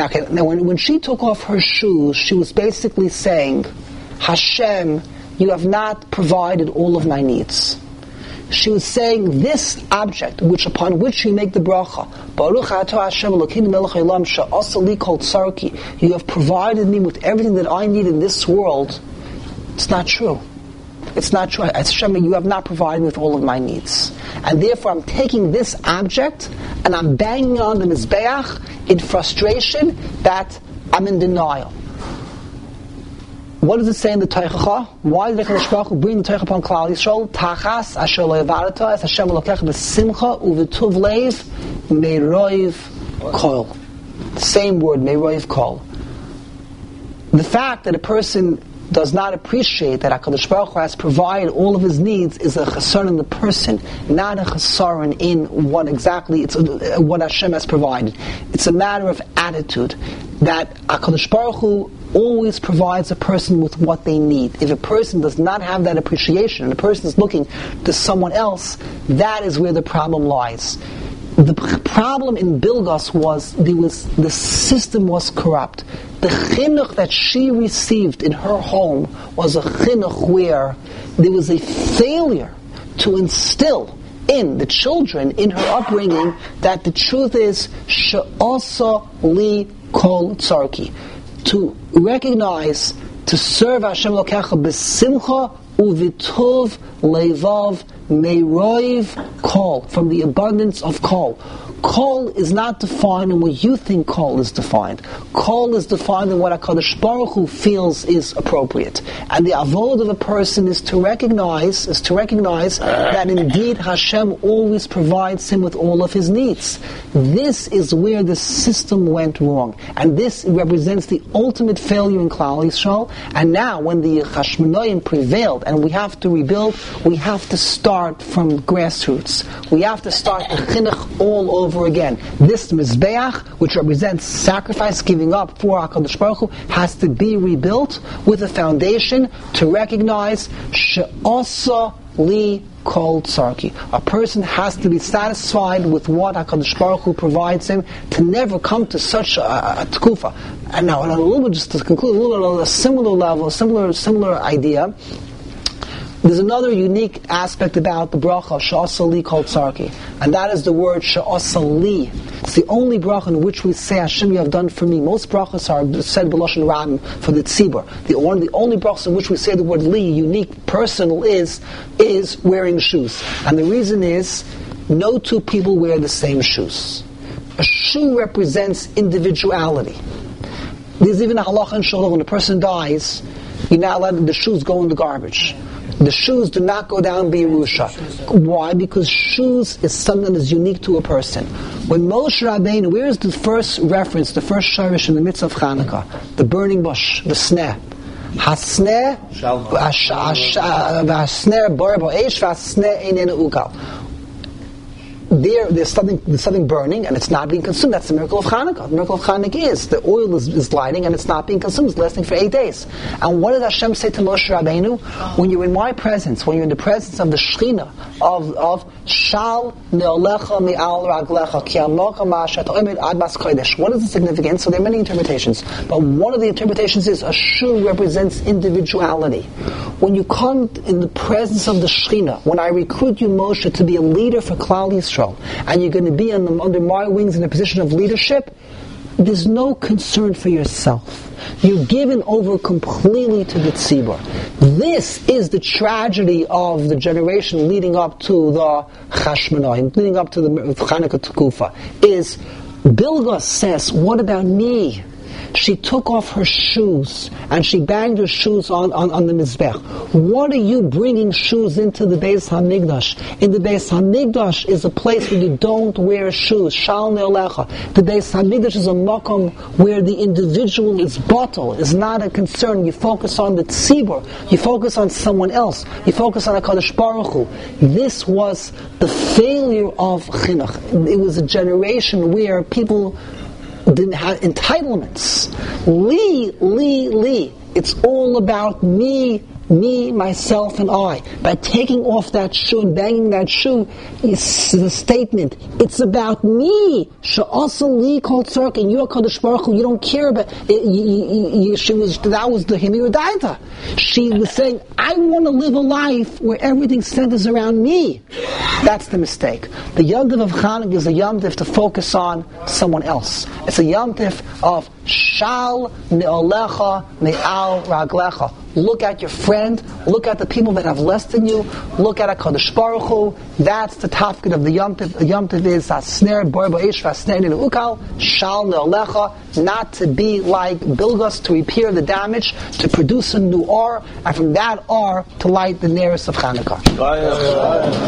took off her shoes, she was basically saying, Hashem, you have not provided all of my needs. She was saying this object, upon which you make the bracha, Baruch atah Hashem Elokeinu melech haolam she'asa li kol tzarki. You have provided me with everything that I need in this world. It's not true. It's not true. Hashem, you have not provided me with all of my needs. And therefore I'm taking this object and I'm banging on the Mizbeach in frustration that I'm in denial. What does it say in the Teichacha? Why did HaKadosh Baruch Hu bring the Teichacha upon Klal Yisrael? Tachas asher lo yavarta es Hashem Elokecha b'simcha u'v'tuv leiv meiroiv kol. The same word, meiroiv kol. The fact that a person does not appreciate that HaKadosh Baruch Hu has provided all of his needs is a chasar in the person, not a chasar in what exactly what Hashem has provided. It's a matter of attitude that HaKadosh Baruch Hu always provides a person with what they need. If a person does not have that appreciation and a person is looking to someone else, that is where the problem lies. The problem in Bilgos was the system was corrupt. The chinuch that she received in her home was a chinuch where there was a failure to instill in the children, in her upbringing, that the truth is she'asa li kol tzarki. To recognize, to serve Hashem Elokecha b'simcha u'v'tov leivav meiroiv kol, from the abundance of kol. Kol is not defined in what you think kol is defined. Kol is defined in what HaKadosh Baruch Hu feels is appropriate. And the avod of a person is to recognize that indeed Hashem always provides him with all of his needs. This is where the system went wrong. And this represents the ultimate failure in Klal Yisrael. And now when the Hashmonaim prevailed and we have to rebuild, we have to start from grassroots. We have to start the chinuch all over again. This Mizbeach, which represents sacrifice, giving up for HaKadosh Baruch Hu, has to be rebuilt with a foundation to recognize she'asa li kol tzarki. A person has to be satisfied with what HaKadosh Baruch Hu provides him, to never come to such a tkufa. And now, on a little bit, just to conclude, a little bit on a similar level, a similar idea. There's another unique aspect about the bracha of she'asa li kol tzarki, and that is the word she'asa li. It's the only bracha in which we say, Hashem, you have done for me. Most brachas are said b'lashon rabim for the tzibur. The only brachas in which we say the word li, unique, personal, is wearing shoes. And the reason is, no two people wear the same shoes. A shoe represents individuality. There's even a halacha in shul when a person dies, you're not allowed the shoes go in the garbage. The shoes do not go down b'Yerusha. Why? Because shoes is something that is unique to a person. When Moshe Rabbeinu, where is the first reference, the first sharish in the mitzvah of Chanukah? The burning bush, the sneh. Hasneh, hasneh bar ba'esh, hasneh einenu ukal. There's something burning and it's not being consumed. That's the miracle of Hanukkah. The miracle of Hanukkah is the oil is lighting and it's not being consumed. It's lasting for 8 days. And what did Hashem say to Moshe Rabbeinu? When you're in my presence, when you're in the presence of the Shekhinah, of Shal ne'olecha mi'al raglecha ki amoka ma'ashat omed ad mas kodesh. What is the significance? So there are many interpretations. But one of the interpretations is a shoe represents individuality. When you come in the presence of the Shekhinah, when I recruit you, Moshe, to be a leader for Klal Yisrael, and you're going to be under my wings in a position of leadership, there's no concern for yourself. You're given over completely to the tzibur. This is the tragedy of the generation leading up to the Chashmonai, leading up to the Chanukah Tekufa, is Bilga says, what about me? She took off her shoes and she banged her shoes on the Mizbech. What are you bringing shoes into the Beis HaMikdash? In the Beis HaMikdash is a place where you don't wear shoes. Shal ne'olecha. The Beis HaMikdash is a makom where the individual is bottle, is not a concern. You focus on the tzibur. You focus on someone else. You focus on HaKadosh Baruch Hu. This was the failure of chinuch. It was a generation where people didn't have entitlements. Li. It's all about me, myself, and I. By taking off that shoe and banging that shoe, is the statement. It's about me. She'asa li kol tzarek, and you're Kadosh Baruch Hu. You don't care about. That was the Himir Daita. She was saying, I want to live a life where everything centers around me. That's the mistake. The Yom Tov of Chanukah is a Yom Tov to focus on someone else. It's a Yom Tov of Shal ne'olecha me'al raglecha. Look at your friend. Look at the people that have less than you. Look at HaKadosh Baruch Hu. That's the tafkid of the Yom Tov. The Yom Tov is Hasner bar ba'esh v'Hasner einenu ukal Shal ne'olecha. Not to be like Bilgas, to repair the damage, to produce a new or, and from that or to light the nearest of Chanukah.